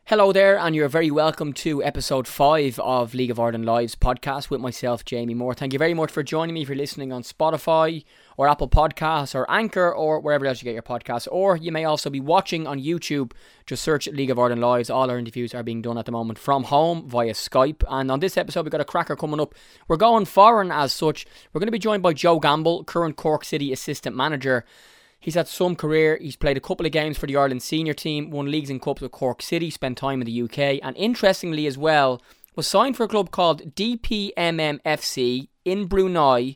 Hello there, and you're very welcome to episode 5 of League of Ireland Live's podcast with myself, Jamie Moore. Thank you very much for joining me if you're listening on Spotify or Apple Podcasts or Anchor or wherever else you get your podcasts. Or you may also be watching on YouTube. Just search League of Ireland Lives. All our interviews are being done at the moment from home via Skype. And on this episode, we've got a cracker coming up. We're going foreign as such. We're going to be joined by Joe Gamble, current Cork City assistant manager. He's had some career. He's played a couple of games for the Ireland senior team, won leagues and cups with Cork City, spent time in the UK, and interestingly as well, was signed for a club called DPMM FC in Brunei,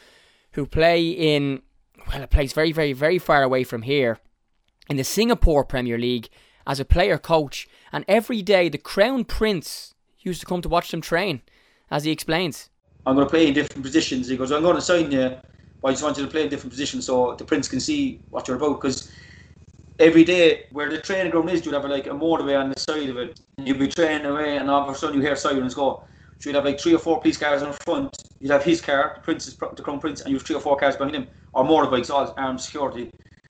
who play in, well, a place very, very, very far away from here, in the Singapore Premier League, as a player coach. And every day, the Crown Prince used to come to watch them train, as he explains. I'm going to play in different positions. He goes, I'm going to sign you. I just want you to play in different positions so the Prince can see what you're about. Because every day where the training ground is, you'd have like a motorway on the side of it. And you'd be training away, and all of a sudden you hear sirens go. So you'd have like 3 or 4 police cars in front. You'd have his car, the Crown Prince, and you have 3 or 4 cars behind him, or motorbikes, all armed security.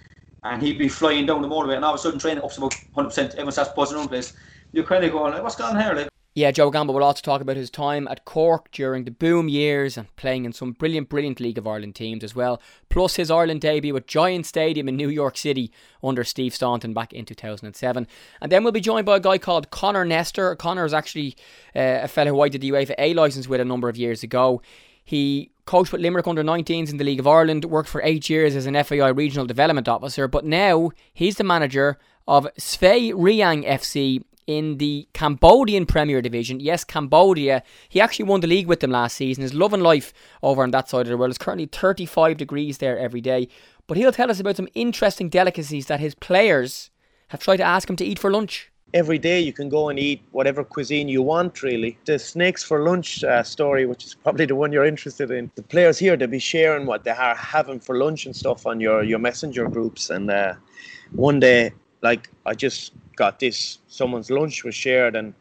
And he'd be flying down the motorway, and all of a sudden training up to about 100%. Everyone starts buzzing around the place. You're kind of going like, what's going on here? Like, yeah, Joe Gamble will also talk about his time at Cork during the boom years and playing in some brilliant League of Ireland teams as well. Plus his Ireland debut at Giant Stadium in New York City under Steve Staunton back in 2007. And then we'll be joined by a guy called Conor Nestor. Conor is actually a fellow who I did the UEFA A licence with a number of years ago. He coached with Limerick under-19s in the League of Ireland, worked for 8 years as an FAI Regional Development Officer, but now he's the manager of Svay Riang FC in the Cambodian Premier Division. Yes, Cambodia. He actually won the league with them last season. He's loving life over on that side of the world. It's currently 35 degrees there every day. But he'll tell us about some interesting delicacies that his players have tried to ask him to eat for lunch. Every day you can go and eat whatever cuisine you want, really. The snakes for lunch story, which is probably the one you're interested in. The players here, they'll be sharing what they are having for lunch and stuff on your messenger groups. And one day, I just got this, someone's lunch was shared, and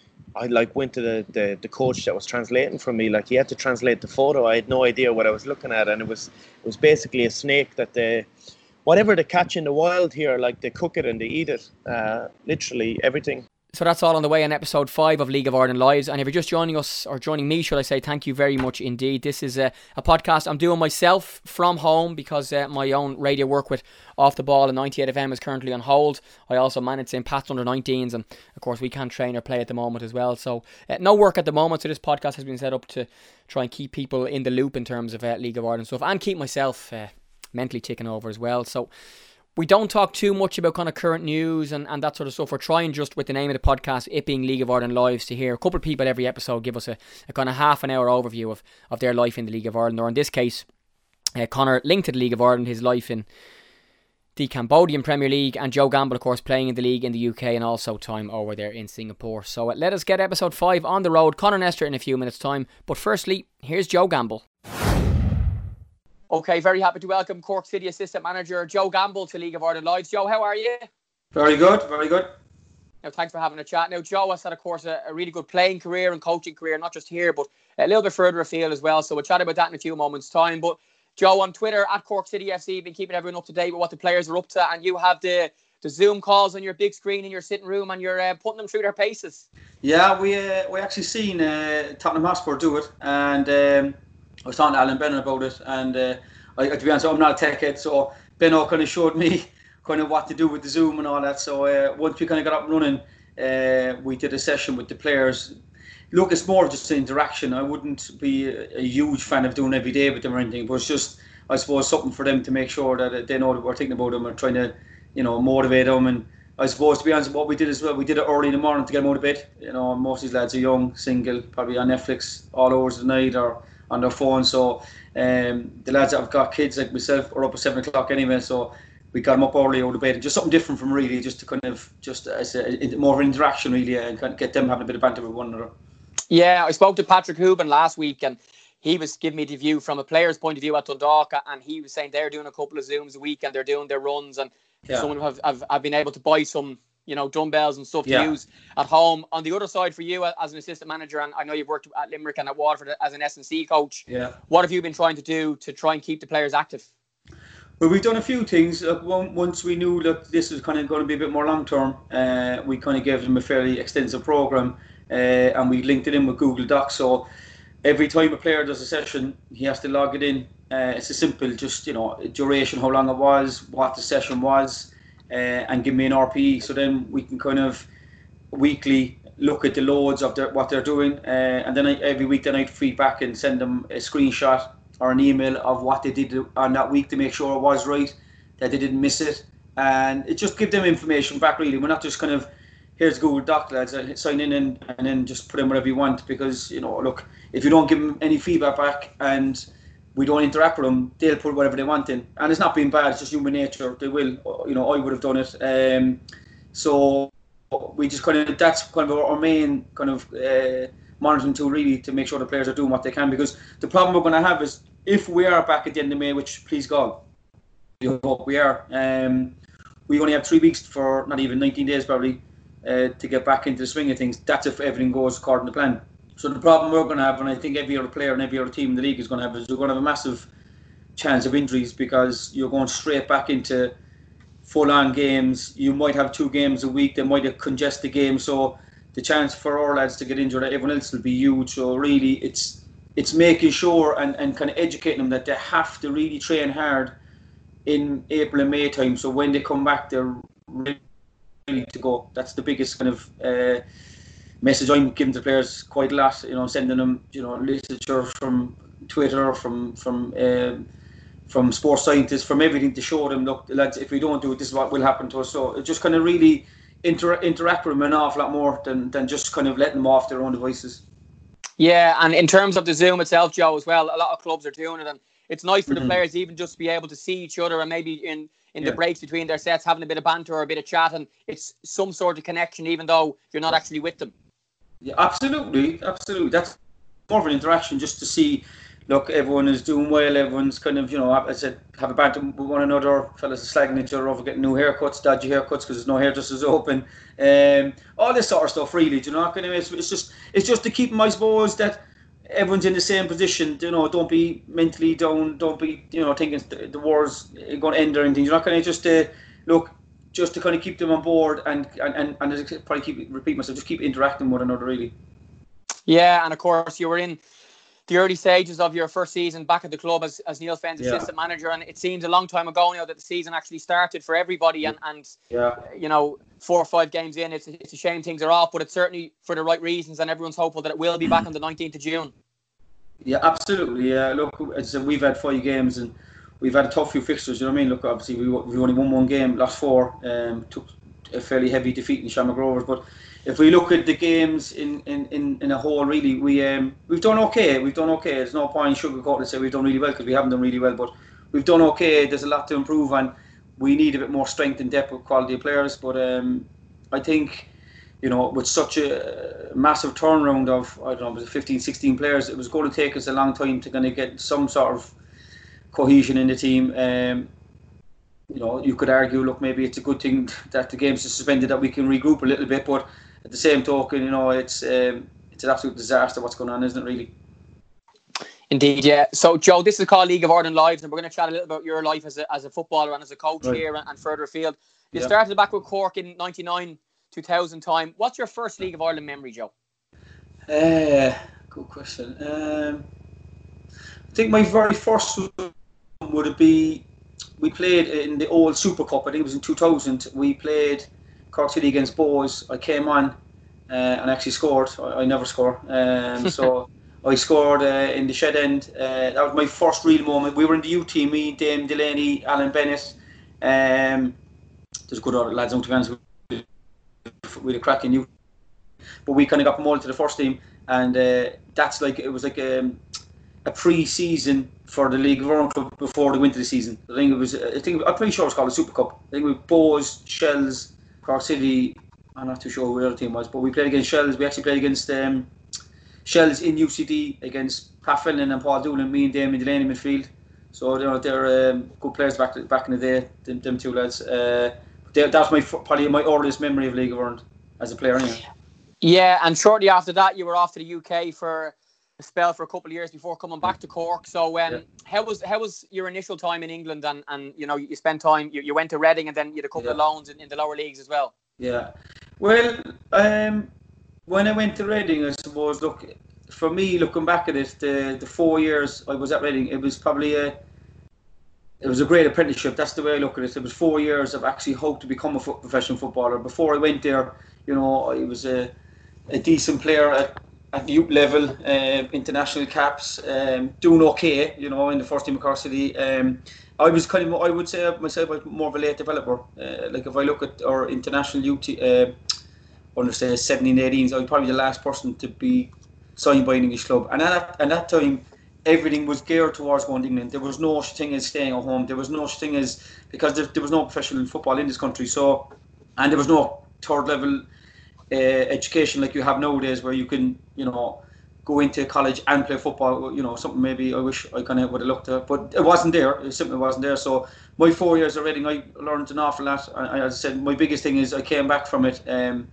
I went to the coach that was translating for me. He had to translate the photo. I had no idea what I was looking at, and it was basically a snake that whatever they catch in the wild here, they cook it and they eat it. Literally everything. So that's all on the way in episode 5 of League of Ireland Lives. And if you're just joining us, or joining me, should I say, thank you very much indeed. This is a podcast I'm doing myself from home because my own radio work with Off the Ball and 98 FM is currently on hold. I also manage St. Pat's under-19s, and of course we can't train or play at the moment as well. So no work at the moment, so this podcast has been set up to try and keep people in the loop in terms of League of Ireland stuff, and keep myself mentally ticking over as well. So we don't talk too much about kind of current news and that sort of stuff. We're trying, just with the name of the podcast, it being League of Ireland Lives, to hear a couple of people every episode give us a kind of half an hour overview of their life in the League of Ireland, or in this case, Conor linked to the League of Ireland, his life in the Cambodian Premier League, and Joe Gamble, of course, playing in the league in the UK and also time over there in Singapore. So let us get episode 5 on the road. Conor Nestor in a few minutes' time. But firstly, here's Joe Gamble. Okay, very happy to welcome Cork City Assistant Manager Joe Gamble to League of Ireland Lives. Joe, how are you? very good, very good. Now, thanks for having a chat. Now, Joe has had, of course, a really good playing career and coaching career, not just here, but a little bit further afield as well. So we'll chat about that in a few moments' time. But Joe, on Twitter, at Cork City FC, you've been keeping everyone up to date with what the players are up to, and you have the Zoom calls on your big screen in your sitting room, and you're putting them through their paces. Yeah, we actually seen Tottenham Hotspur do it, and I was talking to Alan Brennan about it, and to be honest, I'm not a tech head, so Benno kind of showed me kind of what to do with the Zoom and all that. So once we kind of got up and running, we did a session with the players. Look, it's more of just an interaction. I wouldn't be a huge fan of doing every day with them or anything, but it's just, I suppose, something for them to make sure that they know that we're thinking about them and trying to, motivate them. And I suppose, to be honest, what we did as well, we did it early in the morning to get them out of bed. Most of these lads are young, single, probably on Netflix all hours of the night or on their phone. So the lads that have got kids like myself are up at 7 o'clock anyway, so we got them up early out of bed, and just something different from really, just to kind of, just as more of an interaction really, and kind of get them having a bit of banter with one another. Yeah, I spoke to Patrick Hooban last week, and he was giving me the view from a player's point of view at Dundalk, and he was saying they're doing a couple of Zooms a week and they're doing their runs, and some of them have been able to buy some, dumbbells and stuff to use at home. On the other side, for you as an assistant manager, and I know you've worked at Limerick and at Waterford as an S&C coach, what have you been trying to do to try and keep the players active? But we've done a few things. Once we knew that this was kind of going to be a bit more long term, we kind of gave them a fairly extensive program, and we linked it in with Google Docs. So every time a player does a session, he has to log it in. It's a simple, just duration, how long it was, what the session was, and give me an RPE. So then we can kind of weekly look at the loads of what they're doing, and then every week then I'd feed back and send them a screenshot or an email of what they did on that week to make sure it was right, that they didn't miss it, and it just give them information back. Really, we're not just kind of, here's Google Doc, lads, sign in and then just put in whatever you want, because look, if you don't give them any feedback back and we don't interact with them, they'll put whatever they want in, and it's not being bad, it's just human nature. They will, I would have done it, so we just kind of, that's kind of our main kind of monitoring tool, really, to make sure the players are doing what they can. Because the problem we're going to have is, if we are back at the end of May, which please God, we hope we are, we only have 3 weeks, for not even 19 days probably, to get back into the swing of things. That's if everything goes according to plan. So the problem we're going to have, and I think every other player and every other team in the league is going to have, is you're going to have a massive chance of injuries, because you're going straight back into full-on games. You might have 2 games a week. They might have congested games, so the chance for our lads to get injured, everyone else, will be huge. So really, it's making sure and kind of educating them that they have to really train hard in April and May time, so when they come back, they're ready to go. That's the biggest kind of message I'm giving to players quite a lot. Sending them literature from Twitter, from sports scientists, from everything, to show them, look, lads, if we don't do it, this is what will happen to us. So it just kind of really interact with them an awful lot more than just kind of letting them off their own devices. Yeah, and in terms of the Zoom itself, Joe, as well, a lot of clubs are doing it, and it's nice for the players even just to be able to see each other, and maybe in the breaks between their sets, having a bit of banter or a bit of chat, and it's some sort of connection, even though you're not actually with them. Yeah, absolutely. That's more of an interaction, just to see, look, everyone is doing well, everyone's kind of, as I said, have a banter with one another, fellas are slagging each other over getting new haircuts, dodgy haircuts because there's no hairdressers open, all this sort of stuff, really. It's just to keep them, I suppose, that everyone's in the same position. Don't be mentally down, don't be thinking the war's going to end or anything. You're not going to just look, just to kind of keep them on board and probably repeat myself, just keep interacting with one another, really. Yeah, and of course you were in the early stages of your first season back at the club as Neil Fenn's assistant manager, and it seems a long time ago now that the season actually started for everybody, and 4 or 5 games in, it's a shame things are off, but it's certainly for the right reasons, and everyone's hopeful that it will be back on the 19th of June. Yeah, absolutely. Yeah, look, as I said, we've had 5 games and we've had a tough few fixtures. You know what I mean? Look, obviously we only won 1 game, lost 4, took a fairly heavy defeat in Shamrock Rovers, but if we look at the games in a whole, really, we've done okay. There's no point sugarcoating to say we've done really well, because we haven't done really well, but we've done okay. There's a lot to improve on. We need a bit more strength and depth with quality of players, but I think, with such a massive turnaround of, I don't know, was it 15, 16 players, it was going to take us a long time to kind of get some sort of cohesion in the team. You could argue, look, maybe it's a good thing that the games are suspended, that we can regroup a little bit, but at the same token, it's an absolute disaster what's going on, isn't it, really? Indeed, yeah. So, Joe, this is called League of Ireland Lives, and we're going to chat a little about your life as a footballer and as a coach here and further afield. You started back with Cork in 99, 2000 time. What's your first League of Ireland memory, Joe? Good question. I think my very first one would be, we played in the old Super Cup. I think it was in 2000. We played Cork City against Bohs. I came on and actually scored. I never score. So I scored in the shed end. That was my first real moment. We were in the U team, me, Dame Delaney, Alan Bennett. There's good other lads out of with a cracking U. But we kind of got promoted to the first team, and that's like, it was like a pre-season for the League of Ireland club before they went to the season. I'm pretty sure it's called the Super Cup. I think with Bohs, Shells, Cork City. I'm not too sure who the other team was, but we played against Shells. We actually played against Shells in UCD against Pat Fenlon and Paul Doolan, me and Damien Delaney midfield. So they're good players back in the day. Them 2 lads. That's probably my earliest memory of League of Ireland as a player. Anyway. Yeah, and shortly after that, you were off to the UK for spell for a couple of years before coming back to Cork. So how was your initial time in England? And you spent time, you went to Reading, and then you had a couple of loans in the lower leagues as well. Yeah. Well, when I went to Reading, I suppose, look, for me, looking back at it, the 4 years I was at Reading, it was probably a great apprenticeship. That's the way I look at it. It was 4 years of actually hope to become a professional footballer. Before I went there, I was a decent player at youth level, international caps, doing okay, in the first team of Cork City. I was I would say myself, I was more of a late developer. Like if I look at our international youth, under say 17, 18s, I was probably the last person to be signed by an English club. And at that time, everything was geared towards going to England. There was no such thing as staying at home. There was no such thing as, because there was no professional football in this country. So, and there was no third level education like you have nowadays, where you can, go into college and play football. Something maybe I wish I kind of would have looked at, but it wasn't there. It simply wasn't there. So my 4 years of Reading, I learned an awful lot. As I said, my biggest thing is I came back from it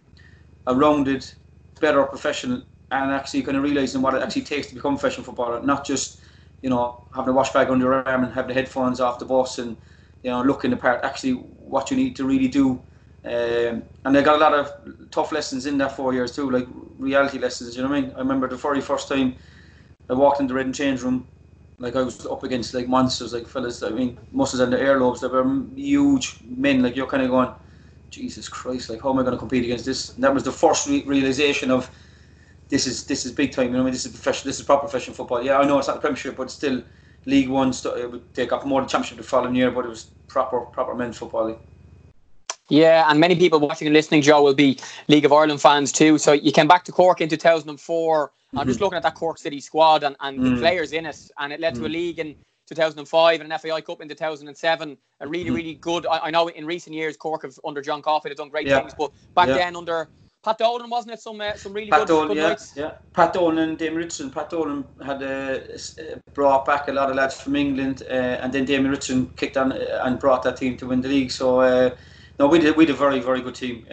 a rounded, better professional, and actually kind of realising what it actually takes to become a professional footballer, not just, having a wash bag under your arm and having the headphones off the bus and, looking the part, actually what you need to really do. And I got a lot of tough lessons in that 4 years too, like reality lessons, you know what I mean? I remember the very first time I walked into the Reading change room, like I was up against like monsters, like fellas, muscles and the earlobes, they were huge men, like you're kind of going, Jesus Christ, like how am I going to compete against this? And that was the first realisation of, this is big time, this is professional, this is proper professional football. Yeah, I know it's not the Premiership, but still League One, they got promoted to Championship the following year, but it was proper men's football. Like. Yeah, and many people watching and listening, Joe, will be League of Ireland fans too. So you came back to Cork in 2004. I'm just looking at that Cork City squad and the players in it, and it led to a league in 2005 and an FAI Cup in 2007. A really good. I know in recent years Cork have, under John Coffey, have done great things, but back then under Pat Dolan, wasn't it? Some really Pat good Dolan, nights. Yeah, Pat Dolan and Damien Richardson. Pat Dolan had brought back a lot of lads from England, and then Damien Richardson kicked on and brought that team to win the league. So no, we did a very good team.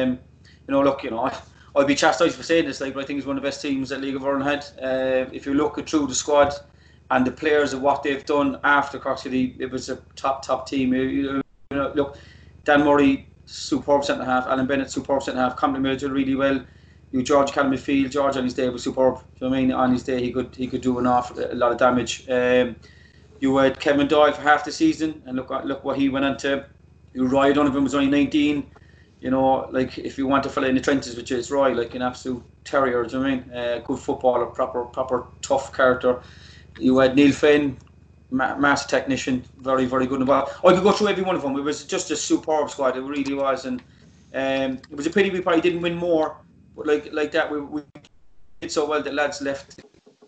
I'd be chastised for saying this, but I think it's one of the best teams that League of Ireland had. If you look at through the squad and the players and what they've done after Cork City, it was a top team. Look, Dan Murray, superb centre half. Alan Bennett, superb centre half. Complemented really well. George Callum midfield. George on his day was superb. You know what I mean? On his day, he could do a lot of damage. You had Kevin Doyle for half the season, and look what he went on to. Roy Donovan was only 19. If you want to fill in the trenches with Jace Roy, like an absolute terrier. Do you know what I mean? Good footballer, proper tough character. You had Neil Fenn, master technician, very good. I could go through every one of them. It was just a superb squad. It really was, and it was a pity we probably didn't win more. But like that, we did so well that lads left.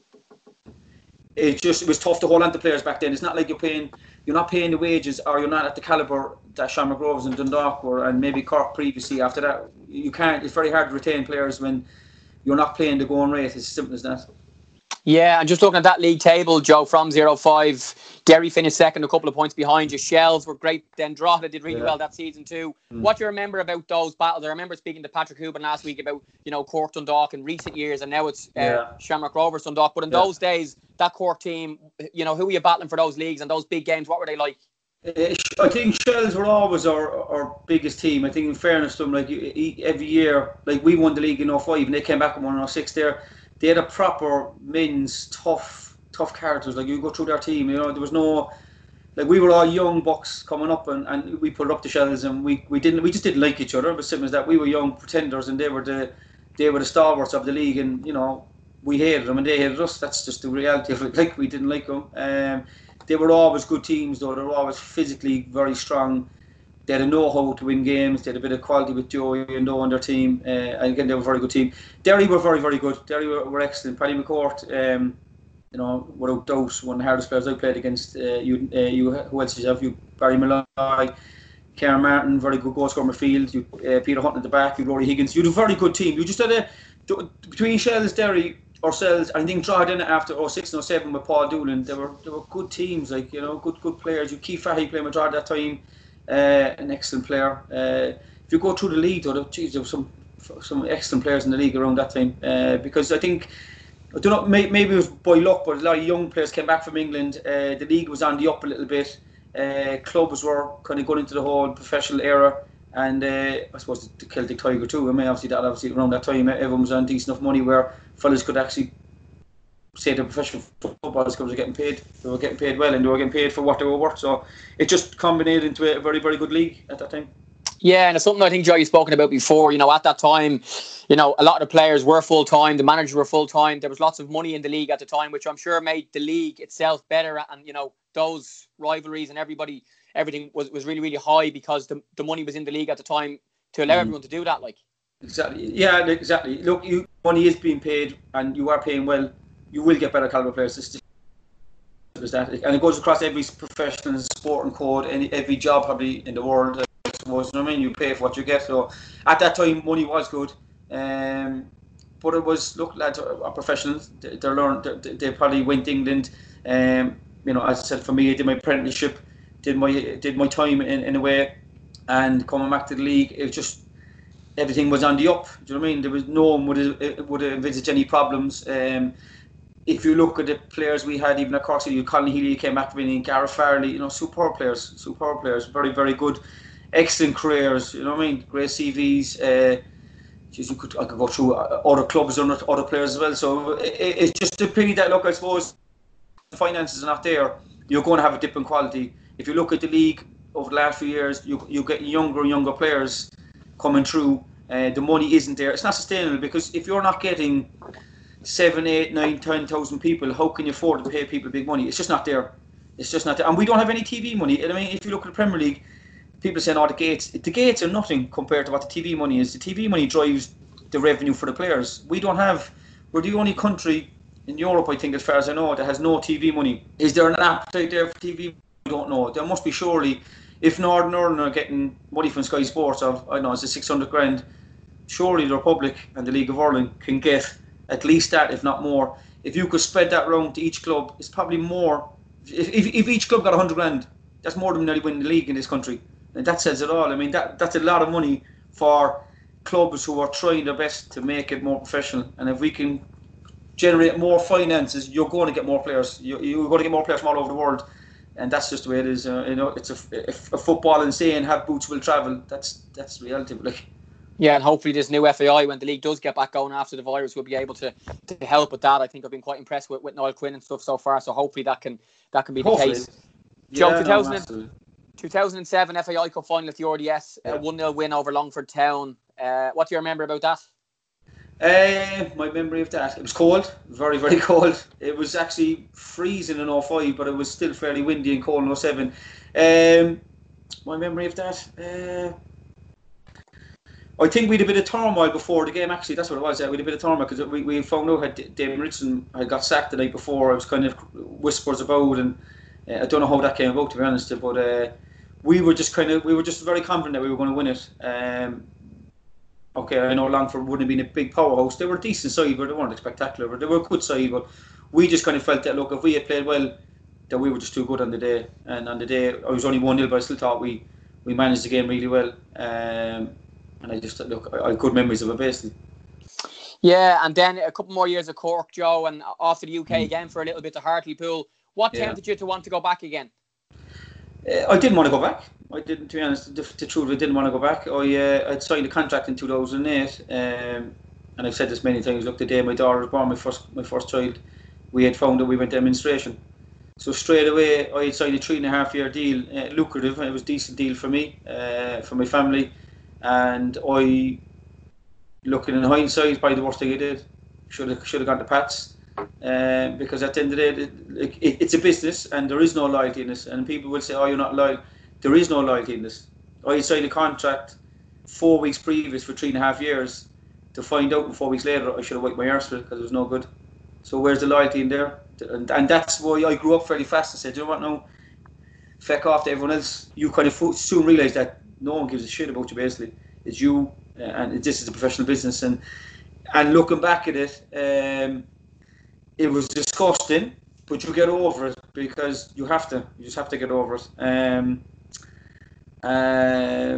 It was tough to hold on to players back then. It's not like you're not paying the wages, or you're not at the calibre that Shamrock Rovers and Dundalk were, and maybe Cork previously. After that, you can't. It's very hard to retain players when you're not playing the going rate. It's as simple as that. Yeah, and just looking at that league table, Joe, from 0-5, Derry finished second, a couple of points behind you. Shells were great. Then Drogheda did really well that season too. What do you remember about those battles? I remember speaking to Patrick Hooban last week about Cork Dundalk in recent years, and now it's Shamrock Rovers Dundalk. But in those days, that Cork team, who were you battling for those leagues and those big games? What were they like? I think Shells were always our biggest team. I think, in fairness to them, every year, we won the league in 05 and they came back and won in 06 there. They had a proper men's tough characters. You go through their team, there was no, we were all young bucks coming up, and we put up the Shells, and we just didn't like each other. But simple as that, we were young pretenders, and they were the stalwarts of the league, and we hated them and they hated us. That's just the reality of it. We didn't like them. They were always good teams, though. They were always physically very strong. They had a know-how to win games. They had a bit of quality with Joey and Doe on their team. And again, they were a very good team. Derry were very good. Derry were excellent. Paddy McCourt, without doubt, one of the hardest players I played against. Who else did you have? Barry Malloy, Kieran Martin, very good goal scorer midfield. Peter Hunt at the back. Rory Higgins. You had a very good team. You just had between Shells, Derry, ourselves, I think Drogheda after 06 and 07 with Paul Doolan, they were good teams, good players. Keith Fahey playing with Drogheda at that time. An excellent player. If you go through the league, though, there were some excellent players in the league around that time. Because I think I don't know, maybe it was by luck, but a lot of young players came back from England. The league was on the up a little bit. Clubs were kind of going into the whole professional era, and I suppose the Celtic Tiger too. I mean, obviously around that time, everyone was on decent enough money where fellas could actually say the professional footballers were getting paid. They were getting paid well, and they were getting paid for what they were worth. So it just combined into a very, very good league at that time. Yeah, and it's something I think, Joe, you've spoken about before. At that time, a lot of the players were full-time, the managers were full-time. There was lots of money in the league at the time, which I'm sure made the league itself better. And, those rivalries and everything was really, really high because the money was in the league at the time to allow everyone to do that. Exactly. Yeah, exactly. Look, money is being paid and you are paying well. You will get better caliber players. It's that. And it goes across every professional sport and code, every job probably in the world. You know what I mean? You pay for what you get. So at that time, money was good, but it was, look, lads are professionals. They probably went to England. As I said, for me, I did my apprenticeship, did my time in a way, and coming back to the league, it just everything was on the up. Do you know what I mean? There was no one would have envisaged any problems. If you look at the players we had, even at Cork City, Colin Healy came back from England, Gareth Farley, superb players, very, very good. Excellent careers, you know what I mean? Great CVs. I could go through other clubs and other players as well. So it's just a pity that, look, I suppose the finances are not there. You're going to have a dip in quality. If you look at the league over the last few years, you get younger and younger players coming through. The money isn't there. It's not sustainable because if you're not getting 7, 8, 9, 10,000 people, how can you afford to pay people big money? It's just not there. And we don't have any TV money. I mean, if you look at the Premier League, people saying, the gates are nothing compared to what the TV money is. The TV money drives the revenue for the players. We're the only country in Europe, I think, as far as I know, that has no TV money. Is there an appetite there for TV? I don't know. There must be, surely. If Northern Ireland are getting money from Sky Sports of, I don't know, it's a 600 grand, surely the Republic and the League of Ireland can get at least that, if not more. If you could spread that around to each club, it's probably more. If each club got 100 grand, that's more than nearly winning the league in this country. And that says it all. I mean, that's a lot of money for clubs who are trying their best to make it more professional. And if we can generate more finances, you're going to get more players. You're going to get more players from all over the world. And that's just the way it is. It's a football and saying have boots will travel. That's reality. Yeah, and hopefully this new FAI, when the league does get back going after the virus, will be able to help with that. I think I've been quite impressed with Niall Quinn and stuff so far. So hopefully that can be the case. Joe, 2007 FAI Cup final at the RDS, a 1-0 win over Longford Town. What do you remember about that? My memory of that, it was cold, very, very cold. It was actually freezing in 05, but it was still fairly windy and cold in 07. My memory of that, I think we had a bit of turmoil before the game, actually. That's what it was. We had a bit of turmoil because we found out that Damon Richardson had got sacked the night before. It was kind of whispers about, and I don't know how that came about, to be honest. But we were just very confident that we were going to win it. I know Longford wouldn't have been a big powerhouse. They were a decent side, but they weren't spectacular. But they were a good side. But we just kind of felt that, look, if we had played well, that we were just too good on the day. And on the day, I was only 1-0, but I still thought we managed the game really well. And I just, look, I have good memories of it, basically. Yeah, and then a couple more years of Cork, Joe, and off to the UK again for a little bit to Hartlepool. What tempted you to want to go back again? I didn't want to go back. I didn't, to be honest. The truth, I didn't want to go back. I'd signed a contract in 2008, and I've said this many times. Look, the day my daughter was born, my first child, we had found that we went to administration. So straight away, I had signed a 3.5-year deal, lucrative. It was a decent deal for me, for my family. And I, looking in hindsight, probably the worst thing I did. Should have gone to Pats, because at the end of the day, it's a business and there is no loyalty in this. And people will say, "Oh, you're not loyal." There is no loyalty in this. I signed a contract 4 weeks previous for 3.5 years to find out, and 4 weeks later I should have wiped my arse because it was no good. So where's the loyalty in there? And that's why I grew up fairly fast and said, "You know what, now, feck off to everyone else." You kind of soon realise that no one gives a shit about you, basically. It's you, and this is a professional business. And looking back at it, it was disgusting, but you get over it because you just have to get over it.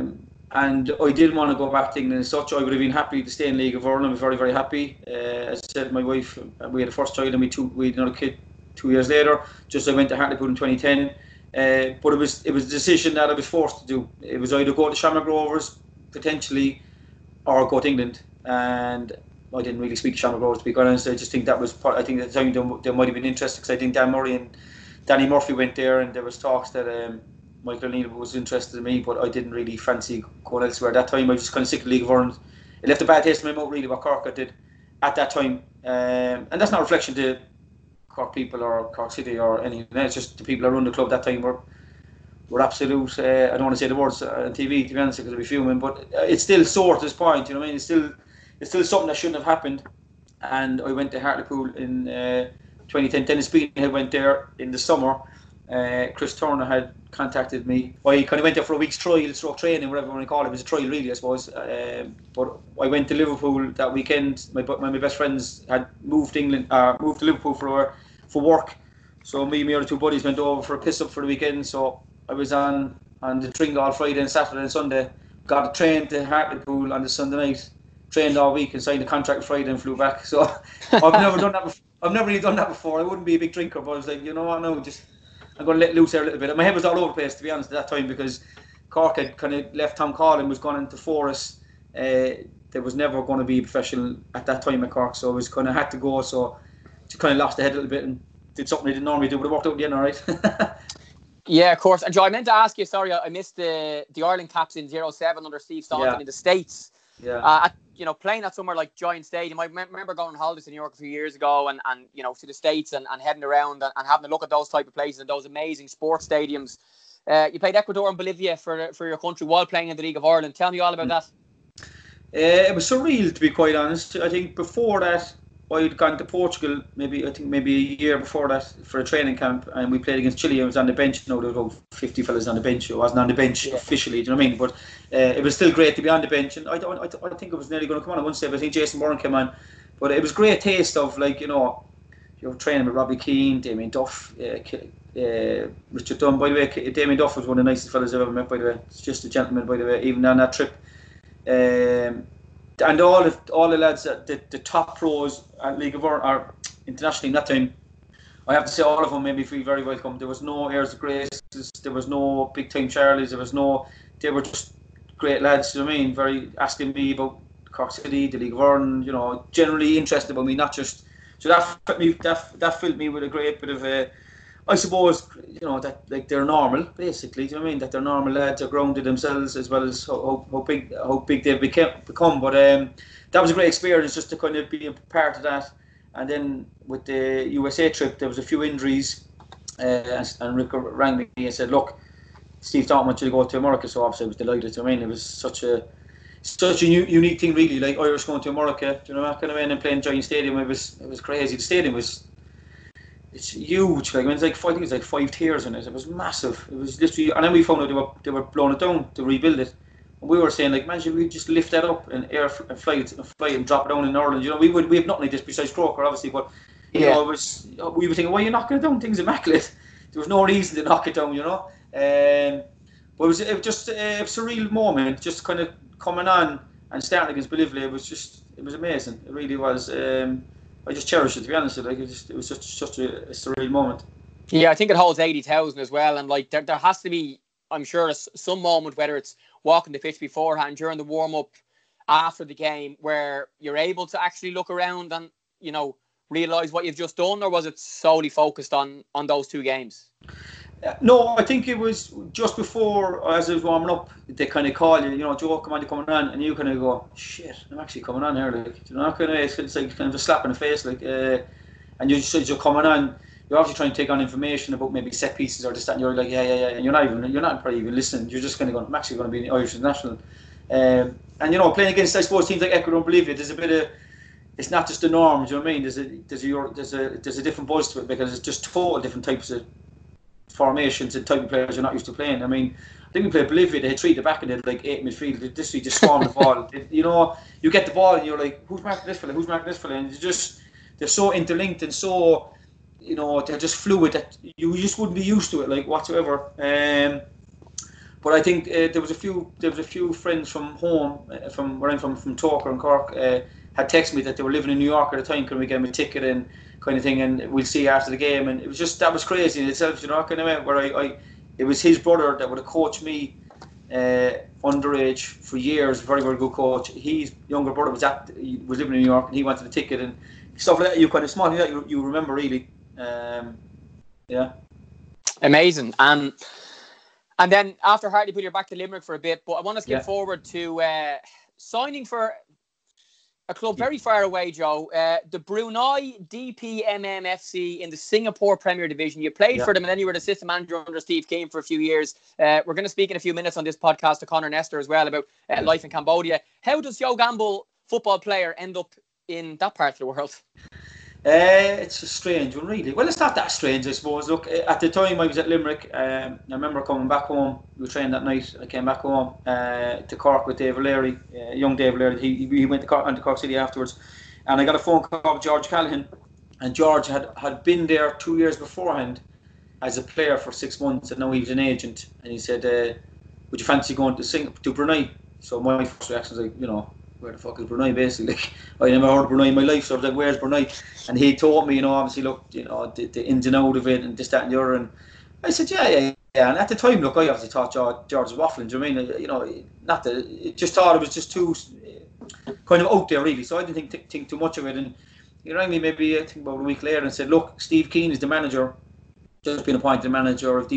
and I didn't want to go back to England as such. I would have been happy to stay in League of Ireland. I was very, very happy. As I said, my wife, we had a first child and we had another kid 2 years later. Just I went to Hartlepool in 2010. But it was a decision that I was forced to do. It was either go to Shamrock Rovers, potentially, or go to England. And I didn't really speak to Shamrock Rovers, to be quite honest. I just think that was I think at the time there might have been interest, because I think Dan Murray and Danny Murphy went there, and there was talks that Michael O'Neill was interested in me, but I didn't really fancy going elsewhere at that time. I was just kind of sick of the League of Ireland. It left a bad taste in my mouth, really, what Cork did at that time. And that's not a reflection to Cork people or Cork City or anything. It's just the people that run the club that time were absolute. I don't want to say the words on TV, to be honest, because I'll be fuming, but it's still sore to this point. You know what I mean? It's still something that shouldn't have happened. And I went to Hartlepool in 2010. Dennis Beaton went there in the summer. Chris Turner had contacted me. I kind of went there for a week's trial, stroke training, whatever you want to call it. It was a trial, really, I suppose. But I went to Liverpool that weekend. My best friends had moved to Liverpool for work. So me and my other two buddies went over for a piss up for the weekend. So I was on the Tringal Friday and Saturday and Sunday. Got a train to Hartlepool on the Sunday night. Trained all week and signed a contract Friday and flew back. So I've never done that before. I've never really done that before. I wouldn't be a big drinker, but I was like, you know what, no, I'm going to let loose there a little bit. My head was all over the place, to be honest, at that time, because Cork had kind of left Tom Collin, was gone into Forest. There was never going to be a professional at that time at Cork, so I was kind of had to go. So just kind of lost the head a little bit and did something I didn't normally do, but it worked out in the end, all right. Yeah, of course. And Joe, I meant to ask you, sorry, I missed the Ireland caps in 07 under Steve Staunton in the States. Yeah. Playing at somewhere like Giant Stadium. I remember going on holidays in New York a few years ago and to the States and heading around and having a look at those type of places and those amazing sports stadiums. You played Ecuador and Bolivia for your country while playing in the League of Ireland. Tell me all about that. It was surreal, to be quite honest. I think before that, I'd gone to Portugal, maybe a year before that, for a training camp, and we played against Chile. I was on the bench. There was about 50 fellas on the bench. I wasn't on the bench officially, do you know what I mean? But it was still great to be on the bench, and I think it was nearly going to come on. I wouldn't say, but I think Jason Bourne came on. But it was a great taste of, you're training with Robbie Keane, Damien Duff, Richard Dunn. By the way, Damien Duff was one of the nicest fellas I've ever met, by the way. It's just a gentleman, by the way, even on that trip. And all the lads, the top pros at League of Ireland, or internationally in that time, I have to say all of them made me feel very welcome. There was no airs of graces, there was no big time Charlies, they were just great lads, you know what I mean? Very asking me about Cork City, the League of Ireland, generally interested about me, not just. So that filled me with a great bit of I suppose, that they're normal, basically. Do you know what I mean? That they're normal lads, are grounded themselves, as well as how big they've become. But that was a great experience, just to kind of be a part of that. And then with the USA trip, there was a few injuries, and Rick rang me and said, "Look, Steve Staunton wants you to go to America." So obviously I was delighted. I mean, it was such a unique thing, really. Like Irish going to America, do you know what kind of and playing Giant Stadium. It was crazy. The stadium it's huge. I think it was like 5 tiers in it. It was massive. It was literally, and then we found out they were blowing it down to rebuild it. And we were saying, like, man, should we just lift that up and fly it and drop it down in Ireland? We have nothing like this besides Croker, obviously, but we were thinking, why are you knocking it down? Things immaculate. There was no reason to knock it down, But it was just a surreal moment, just kind of coming on and starting against Bolivia. It was amazing. It really was. I just cherish it, to be honest. It was such a surreal moment. Yeah, I think it holds 80,000 as well, and there has to be, I'm sure, some moment, whether it's walking the pitch beforehand, during the warm up, after the game, where you're able to actually look around and realise what you've just done, or was it solely focused on those 2 games? No, I think it was just before, as I was warming up, they kind of call you, Joe, come on, you're coming on, and you kind of go, shit, I'm actually coming on here, it's like kind of a slap in the face, and you're coming on, you're obviously trying to take on information about maybe set pieces or this, that, and you're like, yeah, and you're not probably even listening, you're just kind of going, I'm actually going to be in the Irish International, and playing against, I suppose, teams like Ecuador and Bolivia, there's a bit of, it's not just the norms, you know what I mean, there's a different buzz to it, because it's just total different types of formations and type of players you're not used to playing. I mean, I think we played Bolivia, they had 3 at the back and they had like 8 midfield. This week just swarmed the ball. You get the ball and you're like, who's marking this fella? And they're so interlinked and so, they're just fluid that you just wouldn't be used to it, like, whatsoever. But I think there was a few friends from home, from where I'm from Torker and Cork, had texted me that they were living in New York at the time. Can we get them a ticket and kind of thing, and we'll see after the game. And it was just, that was crazy in itself, you know, kind of way, where it was his brother that would have coached me underage for years, very, very good coach. His younger brother was living in New York, and he wanted a ticket and stuff like that. You kind of small, you remember really, yeah. Amazing. And then after Hartlepool, you're back to Limerick for a bit, but I want to skip forward to signing for a club very far away, Joe. The Brunei DPMMFC in the Singapore Premier Division. You played for them, and then you were the assistant manager under Steve Keane for a few years. We're going to speak in a few minutes on this podcast to Conor Nestor as well about life in Cambodia. How does Joe Gamble, football player, end up in that part of the world? It's a strange one, really. Well, it's not that strange, I suppose. Look, at the time I was at Limerick, I remember coming back home. We were training that night. I came back home to Cork with Dave O'Leary, young Dave O'Leary. He went to Cork City afterwards, and I got a phone call with George Callahan, and George had been there 2 years beforehand as a player for 6 months, and now he was an agent. And he said, "Would you fancy going to Brunei?" So my first reaction was like, you know, where the fuck is Brunei, basically? Like, I never heard of Brunei in my life, so I was like, where's Brunei? And he told me, you know, obviously, look, you know, the ins and out of it, and this, that, and the other. And I said, yeah. And at the time, look, I obviously thought George was waffling. Do you know what I mean? You know, not that, just thought it was just too kind of out there, really. So I didn't think too much of it. And he rang me maybe, I think, about a week later and said, look, Steve Keane is the manager, just been appointed the manager of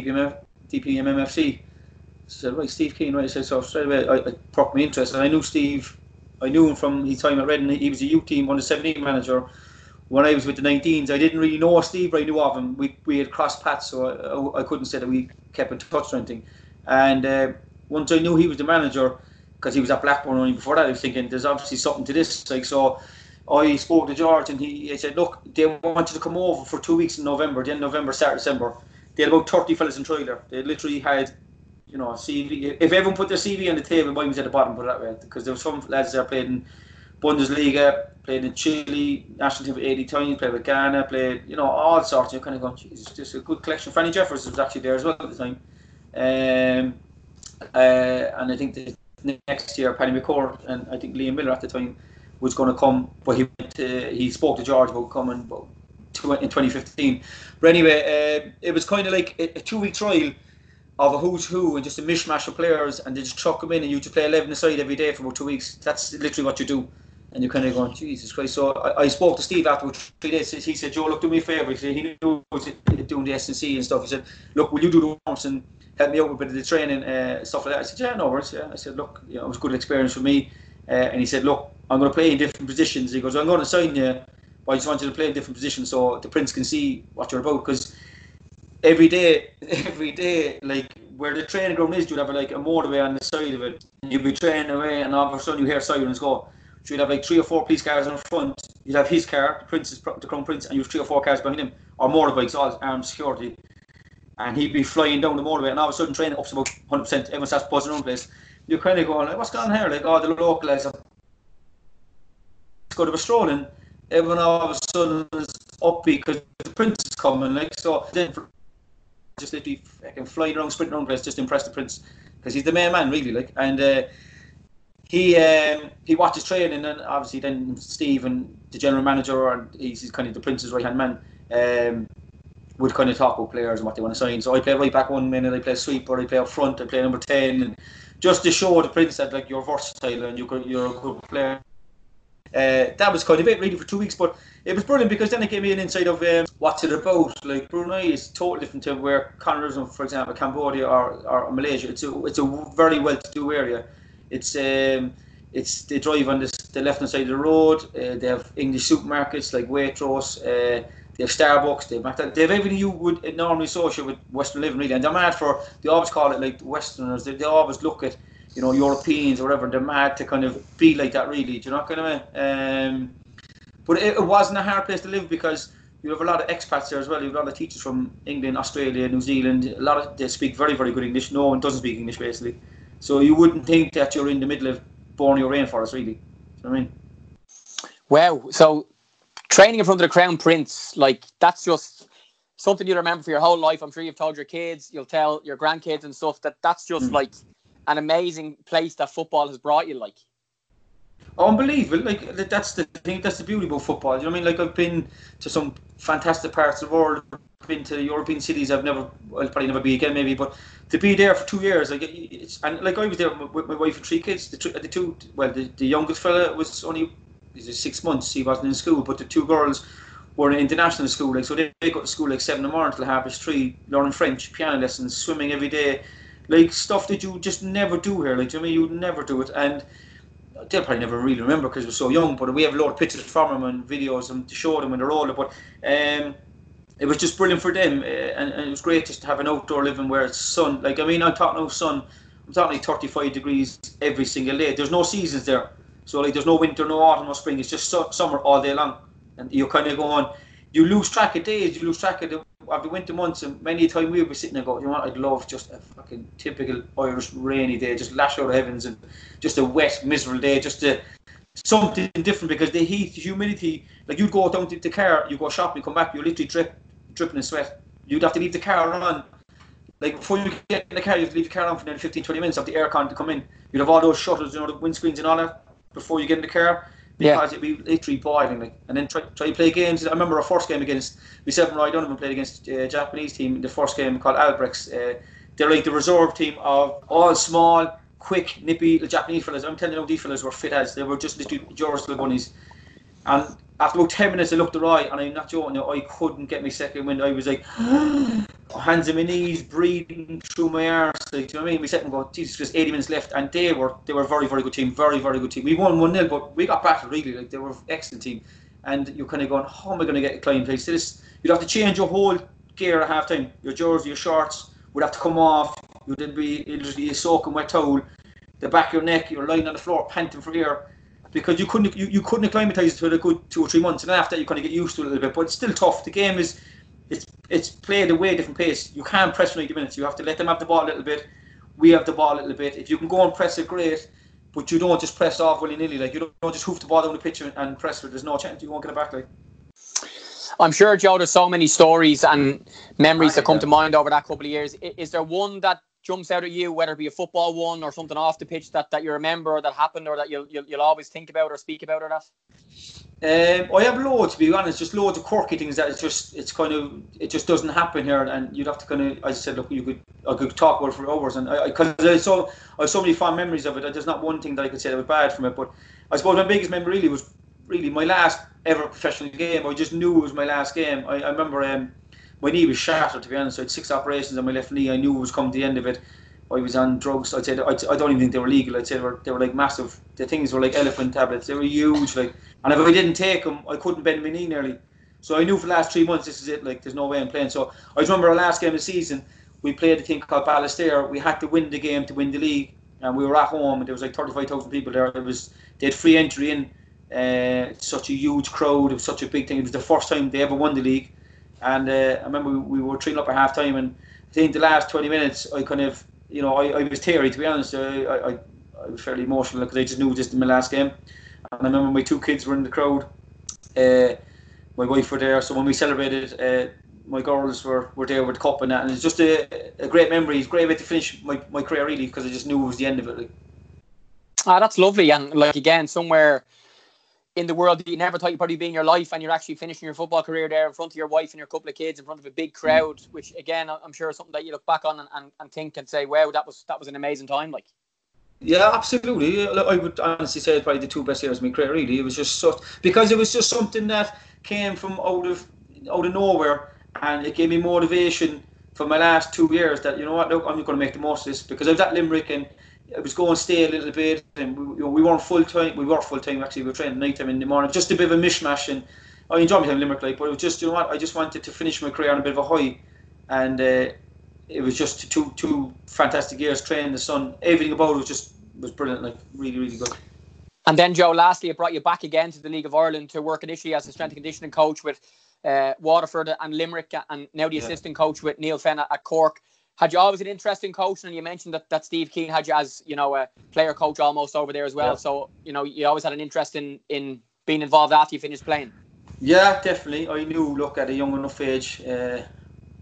DPMMFC. I said, right, Steve Keane, right? I said, so straight away, I propped my interest. And I knew Steve. I knew him from his time at Redden. He was a youth team under 17 manager when I was with the 19s. I didn't really know Steve, but I knew of him. We had crossed paths, so I couldn't say that we kept in touch or anything. And once I knew he was the manager, because he was at Blackburn only before that, I was thinking there's obviously something to this. Like, so I spoke to George, and he said, look, they wanted to come over for 2 weeks in November, the end of November, start December. They had about 30 fellas in trailer. They literally had, you know, CV. If everyone put their CV on the table, mine was at the bottom, put it that way, because there were some lads there played in Bundesliga, played in Chile, national team for 80 times, played with Ghana, played, you know, all sorts. You're kind of going, Jesus, just a good collection. Franny Jeffers was actually there as well at the time. And I think the next year, Paddy McCord and I think Liam Miller at the time was going to come, but he spoke to George about coming in 2015. But anyway, it was kind of like a 2-week trial of a who's who and just a mishmash of players, and they just chuck them in and you just play 11 aside every day for about 2 weeks. That's literally what you do. And you're kind of going, Jesus Christ. So I spoke to Steve after 3 days. He said, Joe, look, do me a favour. He knew I was doing the S&C and stuff. He said, look, will you do the warm-ups and help me out with a bit of the training, stuff like that? I said, yeah, no worries. Yeah. I said, look, you know, it was a good experience for me. And he said, look, I'm going to play in different positions. He goes, I'm going to sign you, but I just want you to play in different positions so the Prince can see what you're about. Because every day, like where the training ground is, you'd have like a motorway on the side of it. And you'd be training away, and all of a sudden you hear sirens go. So you'd have like 3 or 4 police cars in front. You'd have his car, the Crown Prince, and you have 3 or 4 cars behind him, or motorbikes, all armed security. And he'd be flying down the motorway, and all of a sudden training up to about 100%. Everyone starts buzzing around the place. You're kind of going, like, what's going on here? Like, oh, the local lads are going to be strolling. Everyone all of a sudden is upbeat because the Prince is coming. Like, so then just literally fucking flying around, sprinting around the place just to impress the Prince, because he's the main man, really. Like, and he watches training, and obviously then Steve and the general manager, and he's kind of the Prince's right hand man, would kind of talk about players and what they want to sign. So I play right back 1 minute, I play sweeper, I play up front, I play number 10, and just to show the Prince that like you're versatile and you're a good player. That was kind of it really for 2 weeks, but it was brilliant because then it gave me an insight of what's it about. Like, Brunei is totally different to where Conor, for example, Cambodia or Malaysia. It's a very well-to-do area. It's they drive on the left hand side of the road. They have English supermarkets like Waitrose. They have Starbucks. They have everything you would normally associate with Western living, really. And they're mad for, they always call it like Westerners. They always look at, you know, Europeans or whatever. They're mad to kind of be like that, really. Do you know what I mean? But it wasn't a hard place to live because you have a lot of expats there as well. You have a lot of teachers from England, Australia, New Zealand. They speak very, very good English. No one doesn't speak English, basically. So you wouldn't think that you're in the middle of Borneo rainforest, really. Do you know what I mean? Wow. So training in front of the Crown Prince, like, that's just something you'll remember for your whole life. I'm sure you've told your kids, you'll tell your grandkids and stuff, that's just like an amazing place that football has brought you, like. Unbelievable. Like, that's the thing, that's the beauty about football. You know what I mean? Like, I've been to some fantastic parts of the world. I've been to European cities I'll probably never be again, maybe, but to be there for 2 years, like, and like, I was there with my wife and 3 kids. The youngest fella was only 6 months, he wasn't in school, but the 2 girls were in international school, like, so they go to school like 7 in the morning till 3:30, learning French, piano lessons, swimming every day, like stuff that you just never do here. Like, do you know what I mean? You'd never do it, and they'll probably never really remember because we're so young. But we have a lot of pictures from them and videos to show them when they're older. But it was just brilliant for them, and it was great just to have an outdoor living where it's sun. Like, I mean, I'm talking like 35 degrees every single day. There's no seasons there, so like there's no winter, no autumn, no spring. It's just summer all day long. And you're kind of going, you lose track of days, you lose track of the winter months, and many a time we would be sitting there going, you know what, I'd love just a fucking typical Irish rainy day, just lash out of heavens, and just a wet, miserable day, just something different, because the heat, the humidity, like, you'd go down to the car, you go shopping, you come back, you're literally dripping in sweat. You'd have to leave the car on. Like, before you get in the car, you have to leave the car on for nearly 15-20 minutes of the aircon to come in. You'd have all those shutters, you know, the windscreens and all that before you get in the car. Because it'd be literally boiling, like, and then try to play games. I remember our first game against Roy Donovan played against a Japanese team. The first game called Albrechts. They're like the reserve team of all small, quick, nippy Japanese fellas. I'm telling you, these fellas were fit as. They were just literally Joris little bunnies. And after about 10 minutes, I looked at Roy, and I'm not joking, I couldn't get my second wind. I was like, hands on my knees, breathing through my arse. Like, do you know what I mean? We sat and go, Jesus, just 80 minutes left, and they were a very, very good team, very, very good team. We won 1-0, but we got battered really. Like, they were an excellent team, and you're kind of going, how am I going to get a climbing place to this? You'd have to change your whole gear at half time. Your jersey, your shorts would have to come off. It'd be a soaking wet towel. The back of your neck, you're lying on the floor panting for air. Because you couldn't acclimatise to it a good 2 or 3 months, and then after that you kind of get used to it a little bit. But it's still tough. The game it's played a way different pace. You can't press for 90 minutes. You have to let them have the ball a little bit. We have the ball a little bit. If you can go and press it, great. But you don't just press off willy-nilly. Like, you don't just hoof the ball down the pitch and press it. There's no chance you won't get it back. Like, I'm sure, Joe, there's so many stories and memories that come to mind over that couple of years. Is there one that jumps out at you, whether it be a football one or something off the pitch that you remember, or that happened, or that you'll always think about or speak about, or that? I have loads, to be honest, just loads of quirky things that it just doesn't happen here, and you'd have to kind of, as I said, look, I could talk about it for hours, and because I have so many fond memories of it. There's not one thing that I could say that was bad from it, but I suppose my biggest memory really was my last ever professional game. I just knew it was my last game. I remember my knee was shattered, to be honest. I had 6 operations on my left knee. I knew it was coming to the end of it. I was on drugs. I'd say I don't even think they were legal. I'd say they were like massive. The things were like elephant tablets. They were huge, like. And if I didn't take them, I couldn't bend my knee nearly. So I knew for the last 3 months, this is it. Like, there's no way I'm playing. So I just remember our last game of the season, we played a thing called Ballester. We had to win the game to win the league, and we were at home, and there was like 35,000 people there. They had free entry in. Such a huge crowd. It was such a big thing. It was the first time they ever won the league. And I remember we were 3-0 up at half time, and I think the last 20 minutes I kind of, I was teary, to be honest. I was fairly emotional because I just knew this was my last game. And I remember my 2 kids were in the crowd, my wife were there, so when we celebrated, my girls were there with the cup and that, and it's just a great memory. It's a great way to finish my career, really, because I just knew it was the end of it. Like. That's lovely, and like, again, somewhere in the world that you never thought you'd probably be in your life, and you're actually finishing your football career there in front of your wife and your couple of kids, in front of a big crowd, which again, I'm sure is something that you look back on and think and say, wow, that was an amazing time. Like, yeah, absolutely. I would honestly say it's probably the 2 best years of my career, really. It was just because it was just something that came from out of nowhere, and it gave me motivation for my last 2 years that, you know what, look, I'm going to make the most of this, because I was at Limerick and I was going to stay a little bit, and we weren't full time. We were full time, actually. We were training night time in the morning, just a bit of a mishmash. And I enjoyed my time in Limerick, like, but it was just, you know what, I just wanted to finish my career on a bit of a high, and it was just two fantastic years training in the sun. Everything about it was brilliant, like, really, really good. And then, Joe, lastly, it brought you back again to the League of Ireland to work initially as a strength and conditioning coach with Waterford and Limerick, and now the assistant coach with Neil Fenn at Cork. Had you always an interest in coaching? And you mentioned that Steve Keane had you as, a player coach almost over there as well. Yeah. So, you always had an interest in being involved after you finished playing. Yeah, definitely. I knew, look, at a young enough age,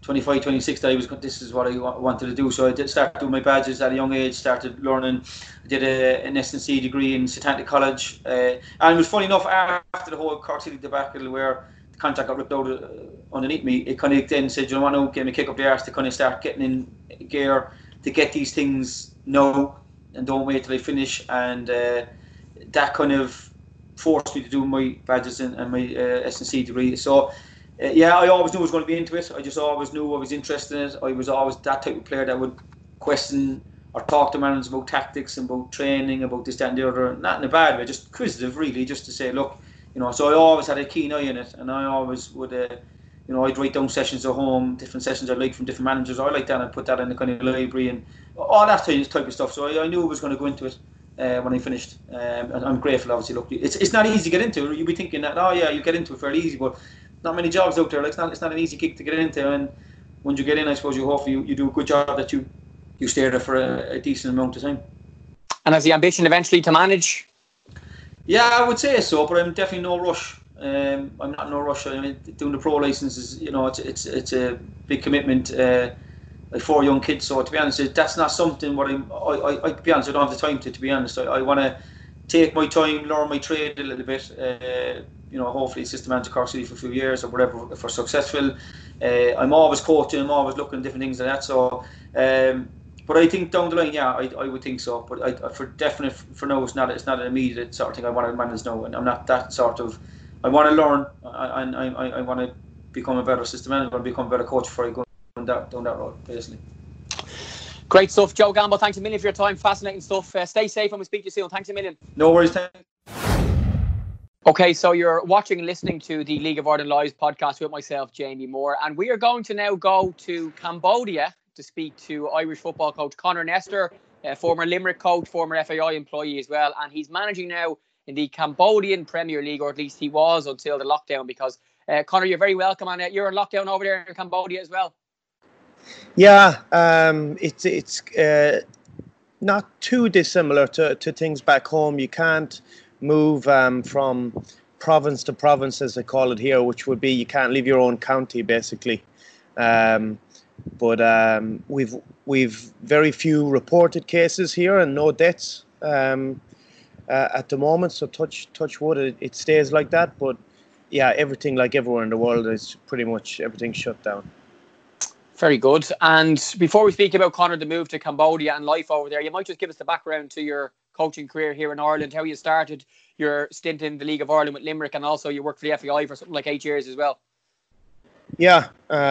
25, 26 that this is what I wanted to do. So I did start doing my badges at a young age, started learning. I did an S&C degree in St. Anthony College. And it was funny enough, after the whole Cork City debacle where the contract got ripped out underneath me, it kind of then said, you know what, now give me a kick up the arse to kind of start getting in gear to get these things now and don't wait till I finish. And that kind of forced me to do my badges and my S&C degree. So I always knew I was going to be into it. I just always knew I was interested in it. I was always that type of player that would question or talk to managers about tactics and about training, about this, that and the other. Not in a bad way, just inquisitive really, just to say, look, so I always had a keen eye in it, and I always would, I'd write down sessions at home, different sessions I liked from different managers. I like that, and put that in the kind of library and all that type of stuff. So I knew I was going to go into it when I finished. And I'm grateful, obviously. Look, it's not easy to get into. You'll be thinking that, you get into it fairly easy, but not many jobs out there. Like, it's not an easy gig to get into, and once you get in, I suppose hopefully you do a good job that you stay there for a decent amount of time. And has the ambition eventually to manage? Yeah, I would say so, but I'm definitely no rush. I'm not in no rush. I mean, doing the pro license is, it's a big commitment. Like 4 young kids, so to be honest, that's not something what I to be honest, I don't have the time to be honest. I want to take my time, learn my trade a little bit. Hopefully assist the manager Cork City for a few years or whatever if we're successful. I'm always coaching, I'm always looking at different things like that. So, but I think down the line, I would think so. But for definite, for now, it's not an immediate sort of thing. I want to manage now, and I'm not that sort of. I want to learn, and I want to become a better system manager, and become a better coach before I go down that road, basically. Great stuff, Joe Gamble. Thanks a million for your time. Fascinating stuff. Stay safe, and we'll speak to you soon. Thanks a million. No worries. Thanks. Okay, so you're watching and listening to the League of Ireland Live podcast with myself, Jamie Moore, and we are going to now go to Cambodia to speak to Irish football coach Conor Nestor, former Limerick coach, former FAI employee as well, and he's managing now in the Cambodian Premier League, or at least he was until the lockdown, because Conor, you're very welcome, and you're in lockdown over there in Cambodia as well. Yeah, it's not too dissimilar to things back home. You can't move from province to province, as they call it here, which would be you can't leave your own county, basically. But we've very few reported cases here and no deaths at the moment. So touch wood, it stays like that. But yeah, everything like everywhere in the world is pretty much everything shut down. Very good. And before we speak about Conor, the move to Cambodia and life over there, you might just give us the background to your coaching career here in Ireland, how you started your stint in the League of Ireland with Limerick, and also you worked for the FAI for something like 8 years as well. Yeah.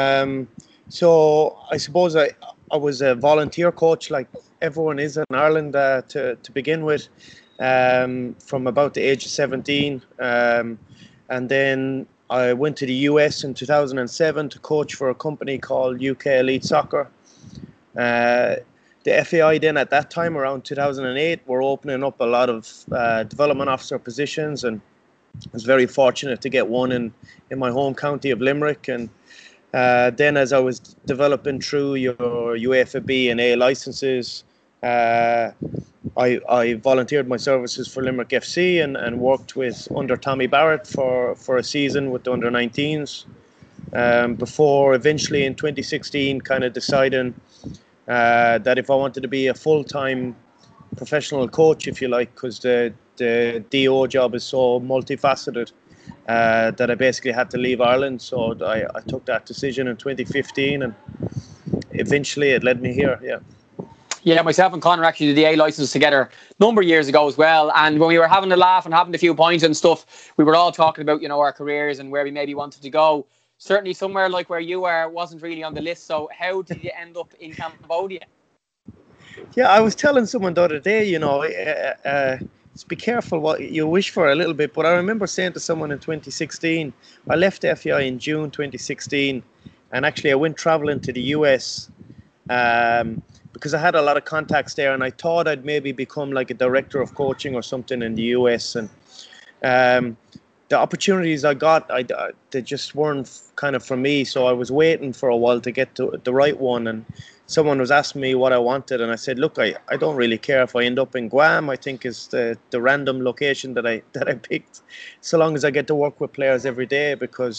So I suppose I was a volunteer coach like everyone is in Ireland to begin with, from about the age of 17. And then I went to the US in 2007 to coach for a company called UK Elite Soccer. The FAI then at that time, around 2008, were opening up a lot of development officer positions, and I was very fortunate to get one in my home county of Limerick. And then as I was developing through your UEFA B and A licenses, I volunteered my services for Limerick FC and worked with under Tommy Barrett for a season with the under-19s, before eventually in 2016 kind of deciding that if I wanted to be a full-time professional coach, if you like, because the DO job is so multifaceted, that I basically had to leave Ireland. So I took that decision in 2015, and eventually it led me here. Yeah, myself and Conor actually did the A licence together a number of years ago as well. And when we were having a laugh and having a few points and stuff, we were all talking about, our careers and where we maybe wanted to go. Certainly somewhere like where you are wasn't really on the list. So how did you end up in Cambodia? Yeah, I was telling someone the other day, just be careful what you wish for a little bit. But I remember saying to someone in 2016, I left FAI in June 2016, and actually I went traveling to the US because I had a lot of contacts there, and I thought I'd maybe become like a director of coaching or something in the US. And the opportunities I got, they just weren't kind of for me. So I was waiting for a while to get to the right one. And someone was asking me what I wanted, and I said, look, I don't really care if I end up in Guam. I think is the random location that I picked, so long as I get to work with players every day, because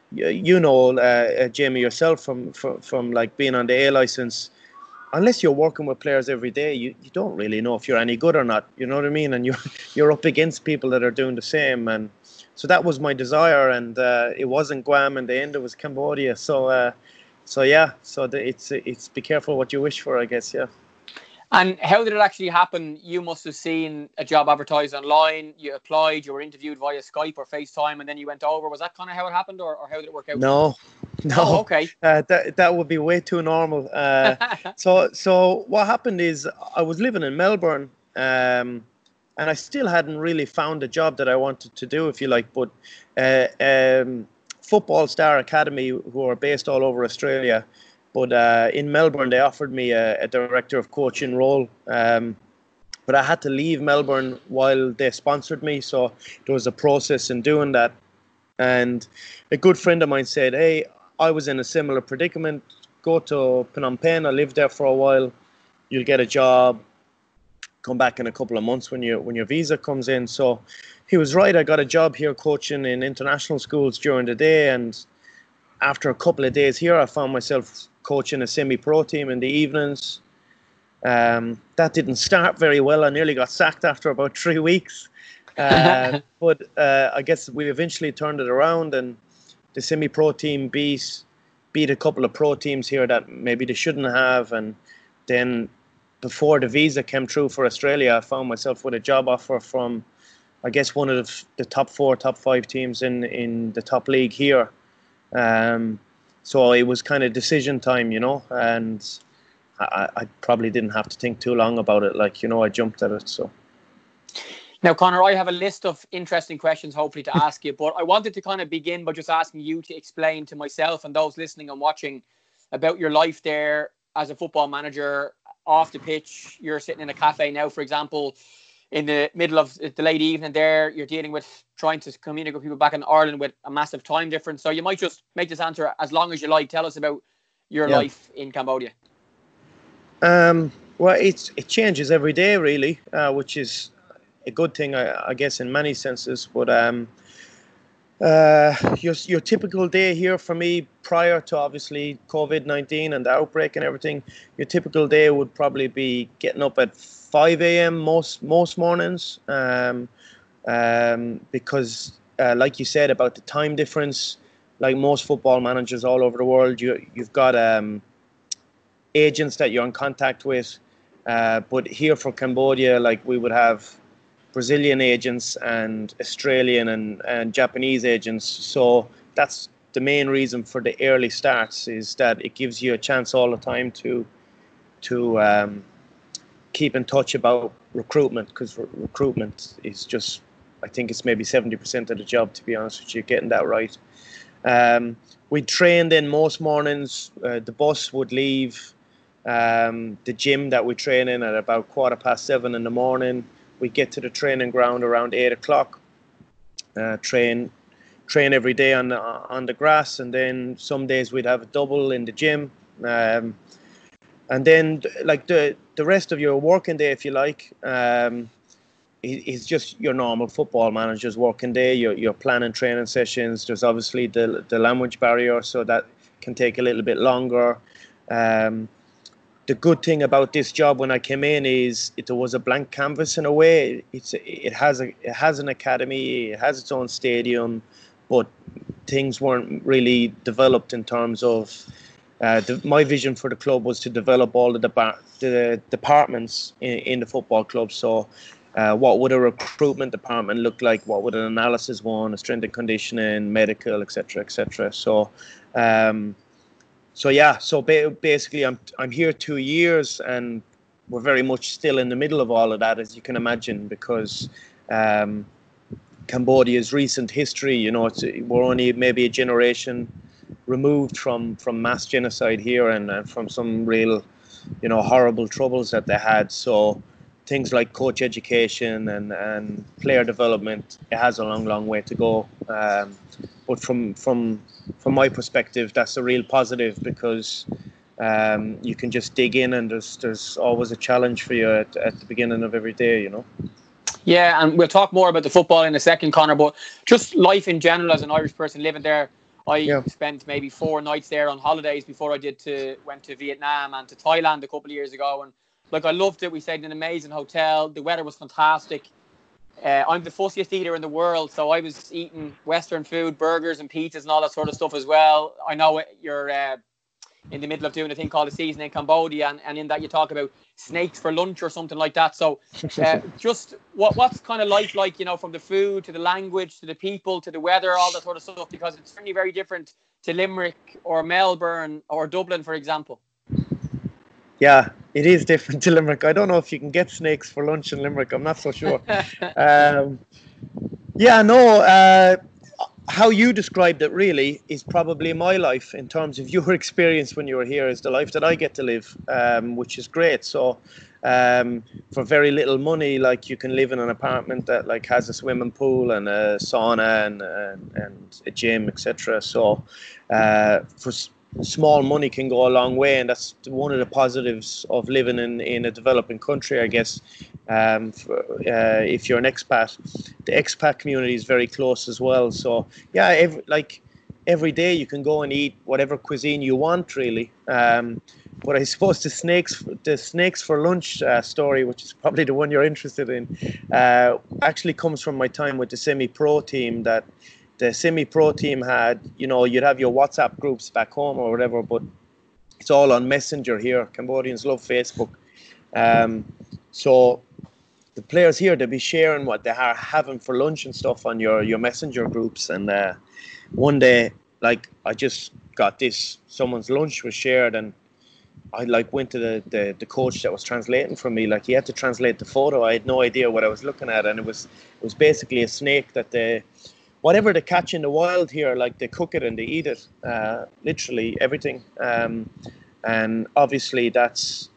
you know, Jamie, yourself from like being on the A license. Unless you're working with players every day, you don't really know if you're any good or not. You know what I mean? And you're up against people that are doing the same. And so that was my desire. And it wasn't Guam in the end; it was Cambodia. So yeah. So it's be careful what you wish for, I guess. Yeah. And how did it actually happen? You must have seen a job advertised online. You applied. You were interviewed via Skype or FaceTime, and then you went over. Was that kind of how it happened, or how did it work out? No. Oh, okay. That would be way too normal. So what happened is I was living in Melbourne, and I still hadn't really found a job that I wanted to do, if you like. But Football Star Academy, who are based all over Australia, but in Melbourne they offered me a director of coaching role. But I had to leave Melbourne while they sponsored me, so there was a process in doing that. And a good friend of mine said, "Hey, I was in a similar predicament. Go to Phnom Penh. I lived there for a while. You'll get a job. Come back in a couple of months when your visa comes in." So he was right. I got a job here coaching in international schools during the day, and after a couple of days here, I found myself coaching a semi-pro team in the evenings. That didn't start very well. I nearly got sacked after about 3 weeks. But I guess we eventually turned it around, and the semi-pro team beat a couple of pro teams here that maybe they shouldn't have. And then before the visa came through for Australia, I found myself with a job offer from, I guess, one of the top 4, top 5 teams in the top league here. So it was kind of decision time, you know, and I probably didn't have to think too long about it. Like, you know, I jumped at it. So. Now, Conor, I have a list of interesting questions, hopefully, to ask you, but I wanted to kind of begin by just asking you to explain to myself and those listening and watching about your life there as a football manager off the pitch. You're sitting in a cafe now, for example, in the middle of the late evening there. You're dealing with trying to communicate with people back in Ireland with a massive time difference. So you might just make this answer as long as you like. Tell us about your life in Cambodia. Well, it changes every day, really, which is a good thing, I guess, in many senses. But your typical day here for me, prior to obviously COVID-19 and the outbreak and everything, your typical day would probably be getting up at 5 a.m. most mornings, because like you said about the time difference, like most football managers all over the world, you've got agents that you're in contact with, but here for Cambodia, like, we would have Brazilian agents and Australian and Japanese agents. So that's the main reason for the early starts, is that it gives you a chance all the time to keep in touch about recruitment, because recruitment is just, I think it's maybe 70% of the job, to be honest with you, getting that right. We trained in most mornings. The bus would leave the gym that we train in at about 7:15 in the morning. We get to the training ground around 8 o'clock. Train every day on the grass, and then some days we'd have a double in the gym. And then, like, the rest of your working day, if you like, is just your normal football manager's working day. You're planning training sessions. There's obviously the language barrier, so that can take a little bit longer. The good thing about this job when I came in is it was a blank canvas in a way. It has an academy, it has its own stadium, but things weren't really developed in terms of my vision for the club was to develop all the departments in the football club. So what would a recruitment department look like? What would an analysis one, a strength and conditioning, medical, etc., etc. So basically I'm here 2 years, and we're very much still in the middle of all of that, as you can imagine, because Cambodia's recent history, you know, we're only maybe a generation removed from mass genocide here and from some real, you know, horrible troubles that they had. So things like coach education and player development, it has a long way to go. But from my perspective, that's a real positive, because you can just dig in, and there's always a challenge for you at the beginning of every day, you know. Yeah, and we'll talk more about the football in a second, Conor, but just life in general as an Irish person living there. I spent maybe 4 nights there on holidays before I went to Vietnam and to Thailand a couple of years ago. And like, I loved it. We stayed in an amazing hotel. The weather was fantastic. I'm the fussiest eater in the world, so I was eating Western food, burgers and pizzas and all that sort of stuff as well. I know you're in the middle of doing a thing called a season in Cambodia, and in that you talk about snakes for lunch or something like that. So just what's kind of life like, you know, from the food to the language to the people to the weather, all that sort of stuff, because it's certainly very different to Limerick or Melbourne or Dublin, for example. Yeah, it is different to Limerick. I don't know if you can get snakes for lunch in Limerick. I'm not so sure. How you described it really is probably my life in terms of your experience when you were here is the life that I get to live, which is great. So for very little money, like, you can live in an apartment that like has a swimming pool and a sauna and a gym, etc. So for small money can go a long way, and that's one of the positives of living in a developing country, I guess. If you're an expat, the expat community is very close as well. So yeah, every day you can go and eat whatever cuisine you want, really. But I suppose the snakes for lunch story, which is probably the one you're interested in, actually comes from my time with the semi-pro team. That the semi-pro team had, you know, you'd have your WhatsApp groups back home or whatever, but it's all on Messenger here. Cambodians love Facebook. So the players here, they'll be sharing what they are having for lunch and stuff on your Messenger groups. And one day, like, I just got this, someone's lunch was shared, and I like went to the coach that was translating for me. Like, he had to translate the photo. I had no idea what I was looking at, and it was basically a snake that whatever they catch in the wild here, like, they cook it and they eat it, literally everything. And obviously that's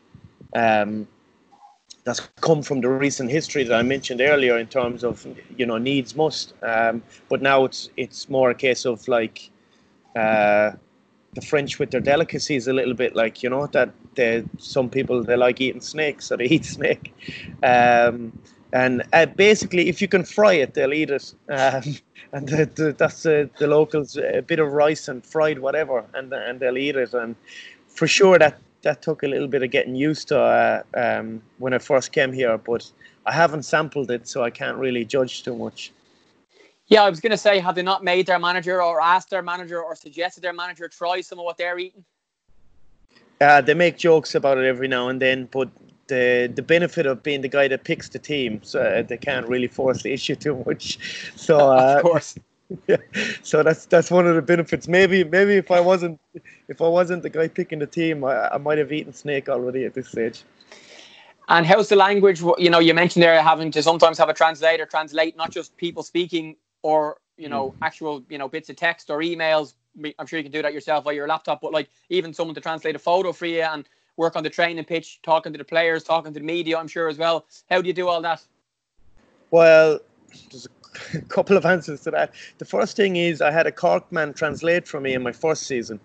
come from the recent history that I mentioned earlier in terms of, you know, needs must. But now it's more a case of like the French with their delicacies a little bit, like, you know, that some people, they like eating snakes, so they eat snake. And basically, if you can fry it, they'll eat it. And that's the locals, a bit of rice and fried whatever, and they'll eat it. And for sure that took a little bit of getting used to when I first came here, but I haven't sampled it, so I can't really judge too much. Yeah, I was going to say, have they not made their manager or asked their manager or suggested their manager try some of what they're eating? They make jokes about it every now and then, but the benefit of being the guy that picks the team, so they can't really force the issue too much. So of course. Yeah, so that's one of the benefits. Maybe if I wasn't the guy picking the team, I might have eaten snake already at this stage. And how's the language? You know, you mentioned there having to sometimes have a translator translate not just people speaking or, you know, actual, you know, bits of text or emails. I'm sure you can do that yourself via your laptop, but like even someone to translate a photo for you and work on the training pitch, talking to the players, talking to the media, I'm sure as well. How do you do all that? Well, there's a couple of answers to that. The first thing is I had a Cork man translate for me in my first season.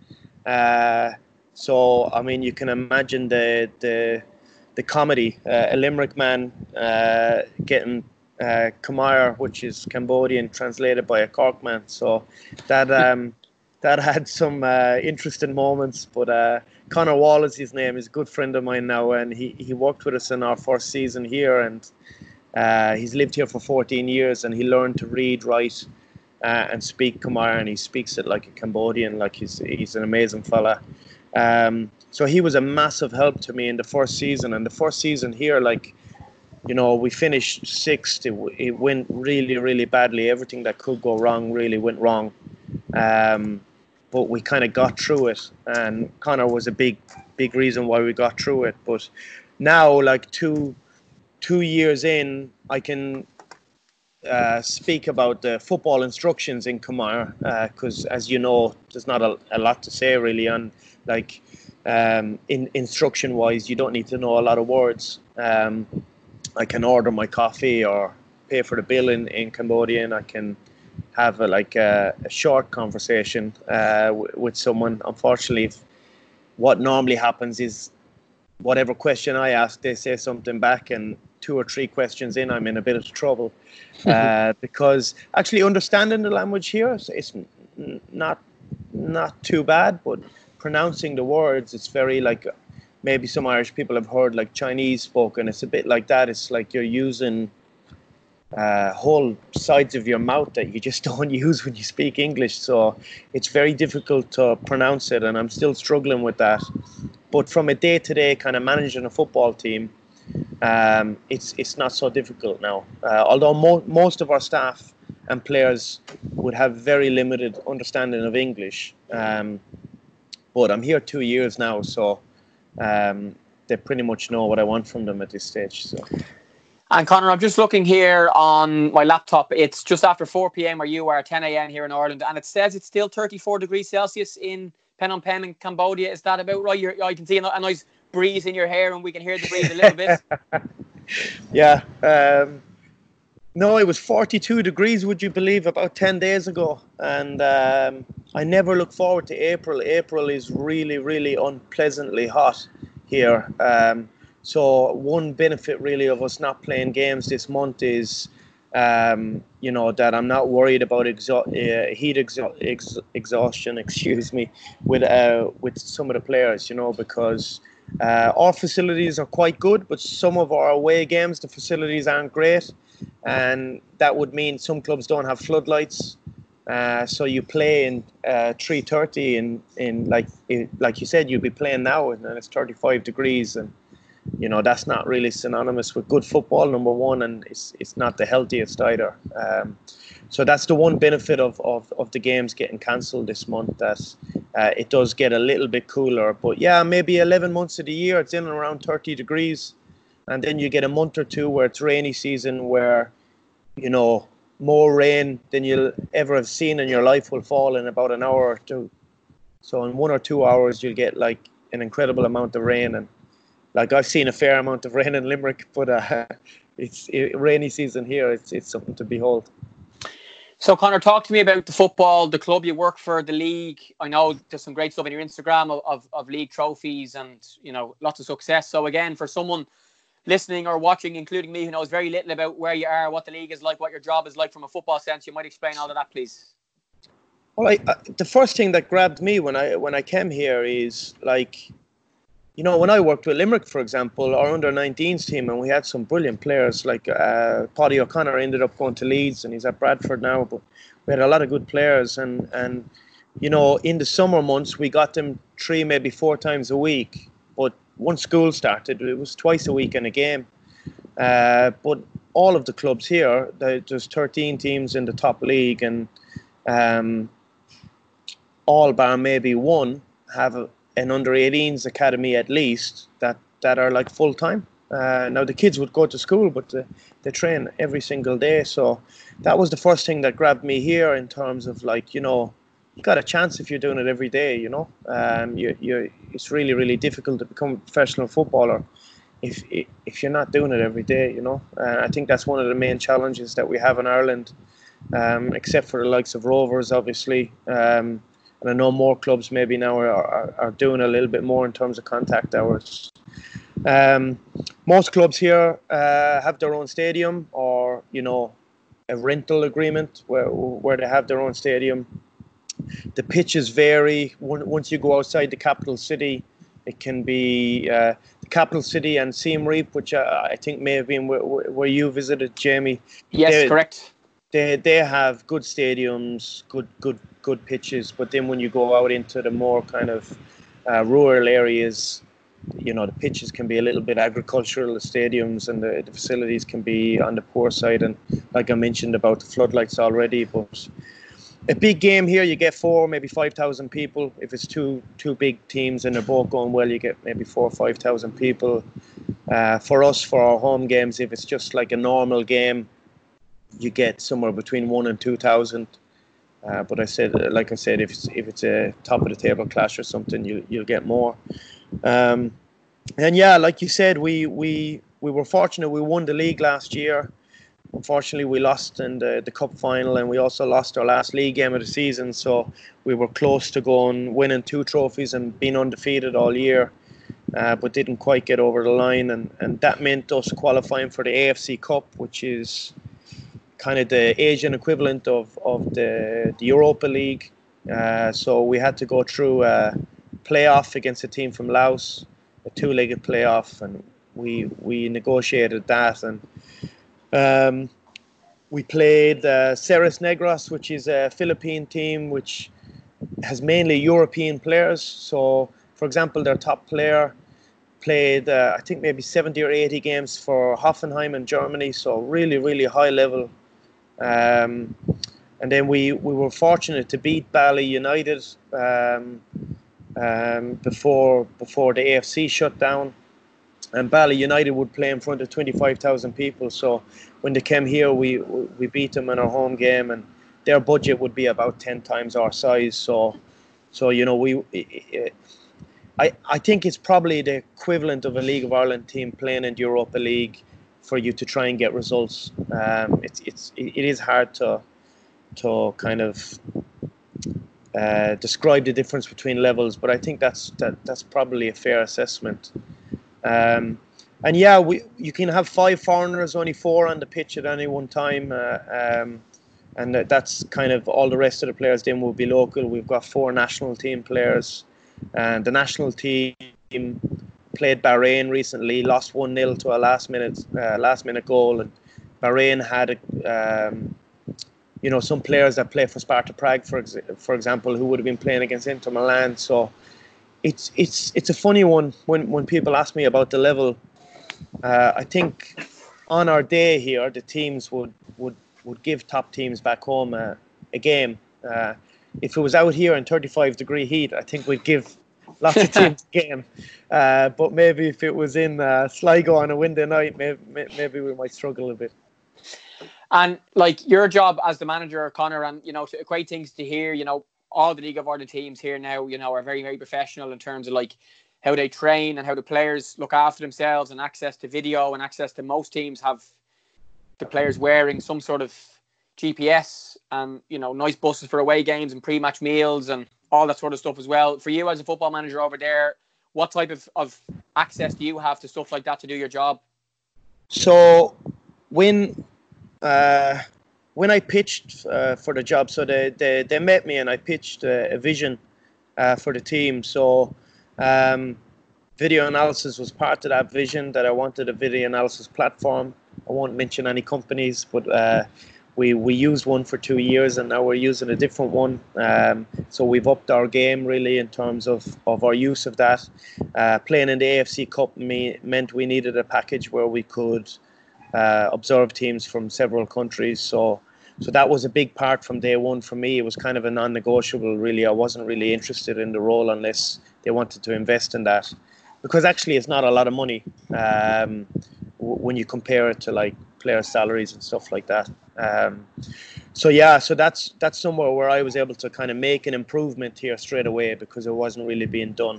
So, I mean, you can imagine the comedy. A Limerick man getting Khmer, which is Cambodian, translated by a Cork man. So that had some interesting moments. But Conor Wall is his name. He's a good friend of mine now, and he worked with us in our first season here, and he's lived here for 14 years, and he learned to read, write, and speak Khmer, and he speaks it like a Cambodian. Like he's an amazing fella. So he was a massive help to me in the first season. And the first season here, like, you know, we finished sixth. It went really, really badly. Everything that could go wrong really went wrong. But we kind of got through it. And Conor was a big reason why we got through it. But now, like two years in, I can speak about the football instructions in Khmer, because as you know, there's not a lot to say really on, like, in instruction wise. You don't need to know a lot of words. I can order my coffee or pay for the bill in Cambodian. I can have a short conversation with someone. Unfortunately, what normally happens is whatever question I ask, they say something back, and 2 or 3 questions in, I'm in a bit of trouble. Because actually understanding the language here, it's not too bad, but pronouncing the words, it's very like, maybe some Irish people have heard like Chinese spoken. It's a bit like that. It's like you're using whole sides of your mouth that you just don't use when you speak English. So it's very difficult to pronounce it, and I'm still struggling with that. But from a day-to-day kind of managing a football team, it's not so difficult now. Although most of our staff and players would have very limited understanding of English. But I'm here 2 years now, so they pretty much know what I want from them at this stage. So. And Conor, I'm just looking here on my laptop. It's just after 4 p.m. where you are, 10 a.m. here in Ireland, and it says it's still 34 degrees Celsius in Phnom Penh in Cambodia. Is that about right? I can see a nice breeze in your hair, and we can hear the breeze a little bit. Yeah. No, it was 42 degrees, would you believe, about 10 days ago. And I never look forward to April. April is really, really unpleasantly hot here. So one benefit really of us not playing games this month is, that I'm not worried about heat exhaustion, with some of the players, because our facilities are quite good, but some of our away games, the facilities aren't great. And that would mean some clubs don't have floodlights. So you play in 3:30 in like you said, you'll be playing now and it's 35 degrees, and that's not really synonymous with good football, number one, and it's not the healthiest either. So that's the one benefit of the games getting cancelled this month, that it does get a little bit cooler. But yeah, maybe 11 months of the year it's in and around 30 degrees, and then you get a month or two where it's rainy season, where more rain than you'll ever have seen in your life will fall in about an hour or two. So in 1 or 2 hours you'll get like an incredible amount of rain, and like I've seen a fair amount of rain in Limerick, but it's rainy season here. It's something to behold. So Conor, talk to me about the football, the club you work for, the league. I know there's some great stuff on your Instagram of league trophies and lots of success. So again, for someone listening or watching, including me, who knows very little about where you are, what the league is like, what your job is like from a football sense, you might explain all of that, please. Well, the first thing that grabbed me when I came here is like, when I worked with Limerick, for example, our under-19s team, and we had some brilliant players, like Paddy O'Connor ended up going to Leeds and he's at Bradford now, but we had a lot of good players, and in the summer months we got them 3, maybe 4 times a week, but once school started it was twice a week in a game. But all of the clubs here, there's 13 teams in the top league, and all bar maybe one have an under-18s academy at least that are like full-time. Now the kids would go to school, but they train every single day. So that was the first thing that grabbed me here, in terms of like, you got a chance if you're doing it every day. It's really, really difficult to become a professional footballer if you're not doing it every day. I think that's one of the main challenges that we have in Ireland, except for the likes of Rovers, obviously. And I know more clubs maybe now are doing a little bit more in terms of contact hours. Most clubs here have their own stadium, or a rental agreement where they have their own stadium. The pitches vary. Once you go outside the capital city, it can be the capital city and Siem Reap, which I think may have been where you visited, Jamie. Yes, correct. They have good stadiums, good pitches, but then when you go out into the more kind of rural areas, the pitches can be a little bit agricultural, the stadiums and the facilities can be on the poor side, and like I mentioned about the floodlights already. But a big game here, you get 4, maybe 5,000 people. If it's two big teams and they're both going well, you get maybe 4,000 or 5,000 people. For us, for our home games, if it's just like a normal game, you get somewhere between 1,000 and 2,000. But like I said, if it's a top of the table clash or something, you'll get more. And yeah, like you said, we were fortunate. We won the league last year. Unfortunately, we lost in the cup final, and we also lost our last league game of the season. So we were close to winning 2 trophies and being undefeated all year, but didn't quite get over the line. And that meant us qualifying for the AFC Cup, which is kind of the Asian equivalent of the Europa League. So we had to go through a playoff against a team from Laos, a two-legged playoff, and we negotiated that, and we played Ceres Negros, which is a Philippine team which has mainly European players. So, for example, their top player played, I think, maybe 70 or 80 games for Hoffenheim in Germany. So really, really high level. And then we were fortunate to beat Bali United before the AFC shut down. And Bali United would play in front of 25,000 people. So when they came here, we beat them in our home game, and their budget would be about 10 times our size. So you know, I think it's probably the equivalent of a League of Ireland team playing in the Europa League for you to try and get results. It is hard to kind of describe the difference between levels, but I think that's probably a fair assessment. And yeah, you can have 5 foreigners, only 4 on the pitch at any one time, and that's kind of all. The rest of the players then will be local. We've got 4 national team players, and the national team played Bahrain recently, lost 1-0 to a last minute goal, and Bahrain had you know, some players that play for Sparta Prague, for example, who would have been playing against Inter Milan. So it's a funny one when people ask me about the level. I think on our day here, the teams would give top teams back home a game. If it was out here in 35-degree heat, I think we'd give lots of teams a game. But maybe if it was in Sligo on a windy night, maybe we might struggle a bit. And like your job as the manager, Conor, and you know, great things to hear. You know, all the League of Ireland teams here now, you know, are very, very professional in terms of like how they train and how the players look after themselves, and access to video, and access to, most teams have the players wearing some sort of GPS, and you know, nice buses for away games and pre-match meals and all that sort of stuff as well. For you as a football manager over there, what type of access do you have to stuff like that to do your job? So when I pitched for the job, so they met me and I pitched a vision for the team. So video analysis was part of that vision, that I wanted a video analysis platform. I won't mention any companies, but we used one for 2 years, and now we're using a different one. So we've upped our game really in terms of our use of that. Playing in the AFC Cup meant we needed a package where we could observe teams from several countries. So that was a big part from day one for me. It was kind of a non-negotiable, really. I wasn't really interested in the role unless they wanted to invest in that, because actually it's not a lot of money when you compare it to like player salaries and stuff like that. So that's somewhere where I was able to kind of make an improvement here straight away, because it wasn't really being done.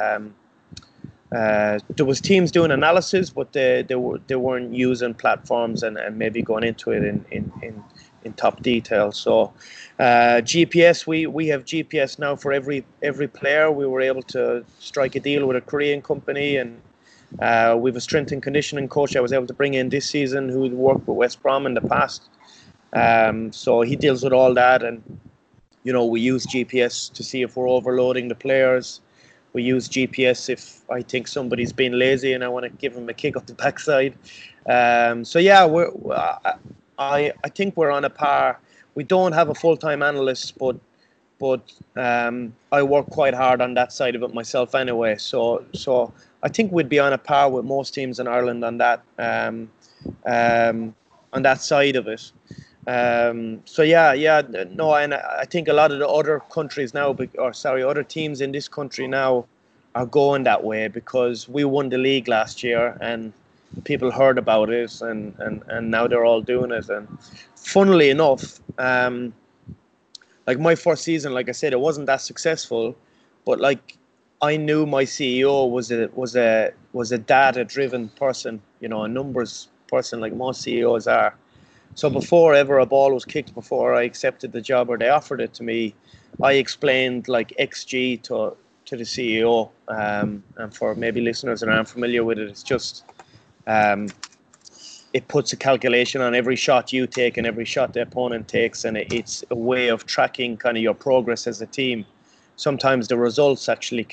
There was teams doing analysis, but they weren't using platforms and maybe going into it in top detail. So GPS, we have GPS now for every player. We were able to strike a deal with a Korean company, and we have a strength and conditioning coach I was able to bring in this season who worked with West Brom in the past. So he deals with all that, and you know, we use GPS to see if we're overloading the players. We use GPS if I think somebody's being lazy and I want to give them a kick up the backside. So yeah, I think we're on a par. We don't have a full-time analyst, but I work quite hard on that side of it myself anyway. So I think we'd be on a par with most teams in Ireland on that side of it. No, and I think a lot of the other countries now, other teams in this country now are going that way, because we won the league last year and people heard about it, and now they're all doing it. And funnily enough, like my first season, like I said, it wasn't that successful, but like I knew my CEO was a data-driven person, you know, a numbers person, like most CEOs are. So before ever a ball was kicked, before I accepted the job or they offered it to me, I explained like XG to the CEO. And for maybe listeners that aren't familiar with it, it's just it puts a calculation on every shot you take and every shot the opponent takes, and it's a way of tracking kind of your progress as a team. Sometimes the results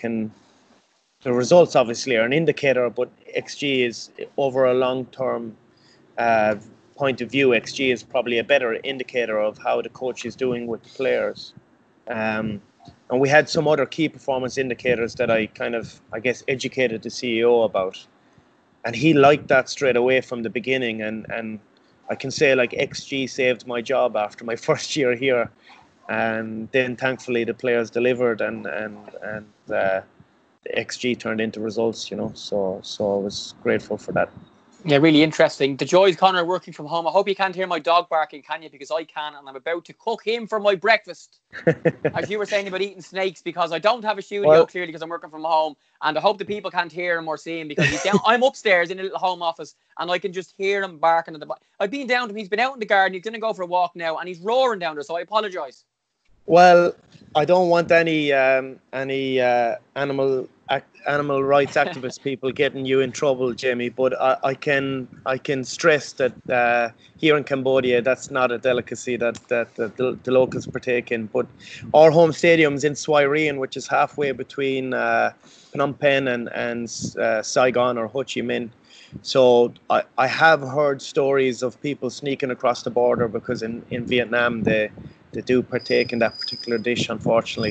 obviously are an indicator, but XG is, over a long-term point of view, XG is probably a better indicator of how the coach is doing with the players. And we had some other key performance indicators that I guess, educated the CEO about. And he liked that straight away from the beginning. And I can say, like, XG saved my job after my first year here. And then thankfully the players delivered, and the XG turned into results, So I was grateful for that. Yeah, really interesting. The joys, Conor, working from home. I hope you can't hear my dog barking, can you? Because I can, and I'm about to cook him for my breakfast. As you were saying about eating snakes, because I don't have a studio, clearly, because I'm working from home. And I hope the people can't hear him or see him, because he's down. I'm upstairs in a little home office, and I can just hear him barking at the back. I've been down to him. He's been out in the garden. He's going to go for a walk now, and he's roaring down there, so I apologise. Well, I don't want any animal rights activist people getting you in trouble, Jamie. But I can stress that here in Cambodia, that's not a delicacy that the locals partake in. But our home stadium's in Svay Rian, which is halfway between Phnom Penh and Saigon or Ho Chi Minh. So I have heard stories of people sneaking across the border, because in Vietnam they do partake in that particular dish, unfortunately.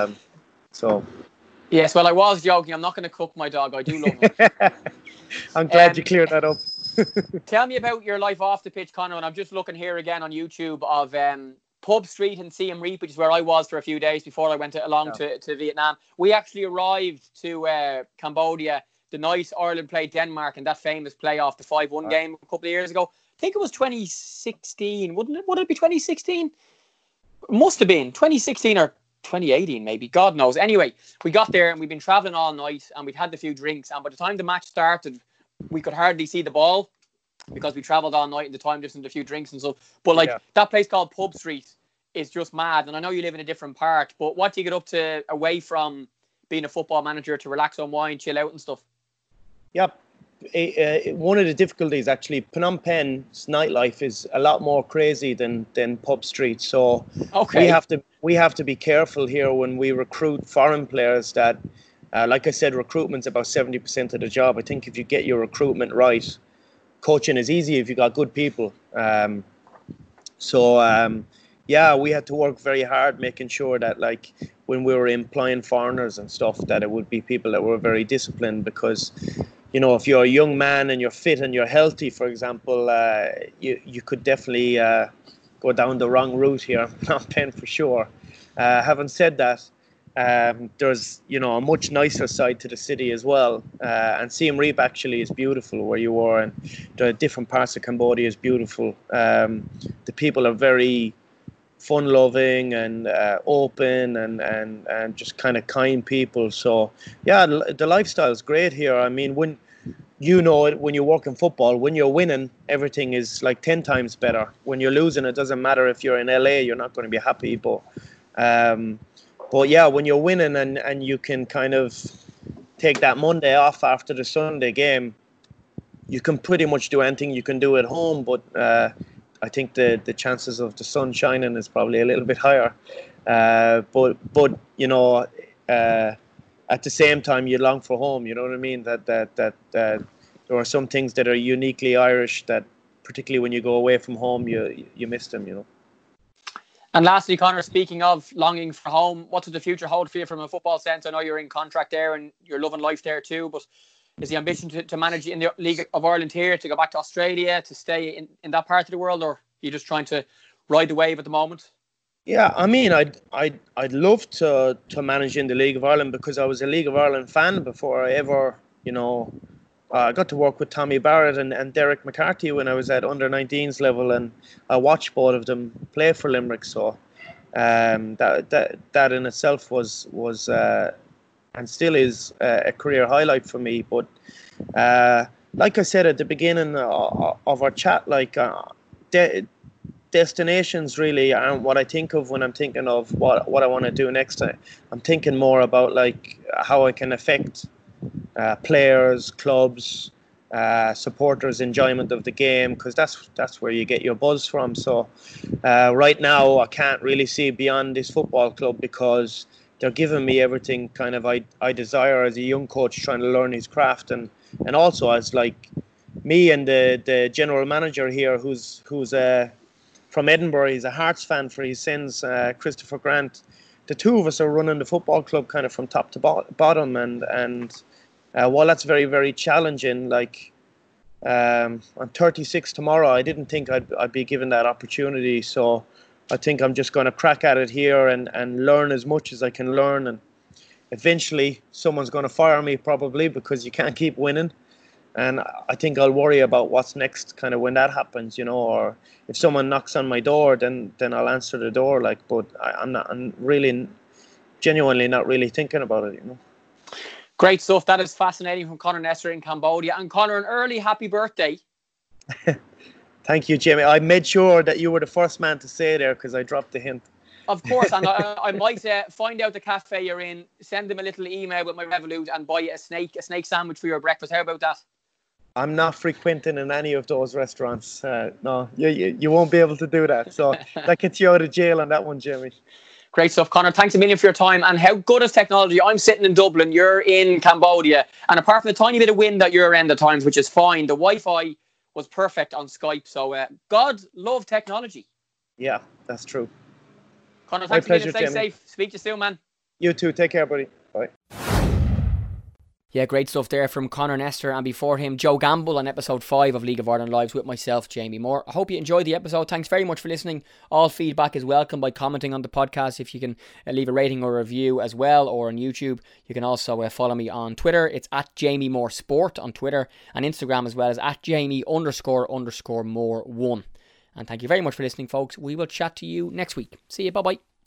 Yes, well, I was joking. I'm not going to cook my dog. I do love him. I'm glad you cleared that up. Tell me about your life off the pitch, Conor. And I'm just looking here again on YouTube of Pub Street in Siem Reap, which is where I was for a few days before I went to Vietnam. We actually arrived to Cambodia the night Ireland played Denmark in that famous playoff, the 5-1 game a couple of years ago. I think it was 2016, wouldn't it? Would it be 2016? Must have been 2016 or 2018 maybe, God knows. Anyway, we got there and we'd been travelling all night and we'd had a few drinks, and by the time the match started we could hardly see the ball because we travelled all night and the time difference, a few drinks and stuff. But that place called Pub Street is just mad. And I know you live in a different part, but what do you get up to away from being a football manager to relax, unwind, chill out and stuff? Yep. One of the difficulties, actually, Phnom Penh's nightlife is a lot more crazy than Pub Street. So we have to be careful here when we recruit foreign players that, like I said, recruitment's about 70% of the job. I think if you get your recruitment right, coaching is easy if you got good people. We had to work very hard making sure that, like, when we were employing foreigners and stuff, that it would be people that were very disciplined, because if you're a young man and you're fit and you're healthy, for example, you could definitely go down the wrong route here in Phnom Penh for sure. Having said that, there's a much nicer side to the city as well, and Siem Reap actually is beautiful where you are, and the different parts of Cambodia is beautiful. The people are very fun-loving and open and just kind of kind people. So the lifestyle is great here. I mean, when you work in football, when you're winning, everything is like 10 times better. When you're losing, it doesn't matter if you're in LA, you're not going to be happy. But when you're winning and you can kind of take that Monday off after the Sunday game, you can pretty much do anything you can do at home. But I think the chances of the sun shining is probably a little bit higher. But at the same time, you long for home. You know what I mean? That there are some things that are uniquely Irish that, particularly when you go away from home, you miss them. And lastly, Conor, speaking of longing for home, what does the future hold for you from a football sense? I know you're in contract there and you're loving life there too, but is the ambition to manage in the League of Ireland here, to go back to Australia, to stay in that part of the world, or are you just trying to ride the wave at the moment? Yeah, I mean, I'd love to manage in the League of Ireland, because I was a League of Ireland fan before I ever, I got to work with Tommy Barrett and Derek McCarthy when I was at under-19s level, and I watched both of them play for Limerick. So that in itself was and still is a career highlight for me. But like I said at the beginning of our chat, like destinations really aren't what I think of when I'm thinking of what I want to do next time. I'm thinking more about like how I can affect players, clubs, supporters' enjoyment of the game, because that's where you get your buzz from. So right now I can't really see beyond this football club, because they're giving me everything kind of I desire as a young coach trying to learn his craft, and also as like me and the general manager here who's from Edinburgh. He's a Hearts fan for his sins, Christopher Grant. The two of us are running the football club kind of from top to bottom, and while that's very, very challenging, like I'm 36 tomorrow, I didn't think I'd be given that opportunity. So I think I'm just going to crack at it here and learn as much as I can learn. And eventually someone's going to fire me probably, because you can't keep winning. And I think I'll worry about what's next kind of when that happens, or if someone knocks on my door, then I'll answer the door. But I'm really genuinely not really thinking about it, Great stuff. That is fascinating from Conor Nester in Cambodia. And Conor, an early happy birthday. Thank you, Jamie. I made sure that you were the first man to say there, because I dropped the hint. Of course, and I might find out the cafe you're in, send them a little email with my Revolut, and buy you a snake sandwich for your breakfast. How about that? I'm not frequenting in any of those restaurants. No, you won't be able to do that. So that gets you out of jail on that one, Jamie. Great stuff, Conor. Thanks a million for your time. And how good is technology? I'm sitting in Dublin, you're in Cambodia. And apart from the tiny bit of wind at your end at times, which is fine, the Wi-Fi was perfect on Skype. So God love technology. Yeah, that's true. Conor, thanks a million. Stay safe. Speak to you soon, man. You too. Take care, buddy. Bye. Yeah, great stuff there from Conor Nester, and before him, Joe Gamble on episode 5 of League of Ireland Lives with myself, Jamie Moore. I hope you enjoyed the episode. Thanks very much for listening. All feedback is welcome by commenting on the podcast. If you can leave a rating or a review as well, or on YouTube, you can also follow me on Twitter. It's at Jamie Moore Sport on Twitter, and Instagram as well as at Jamie__Moore1. And thank you very much for listening, folks. We will chat to you next week. See you. Bye-bye.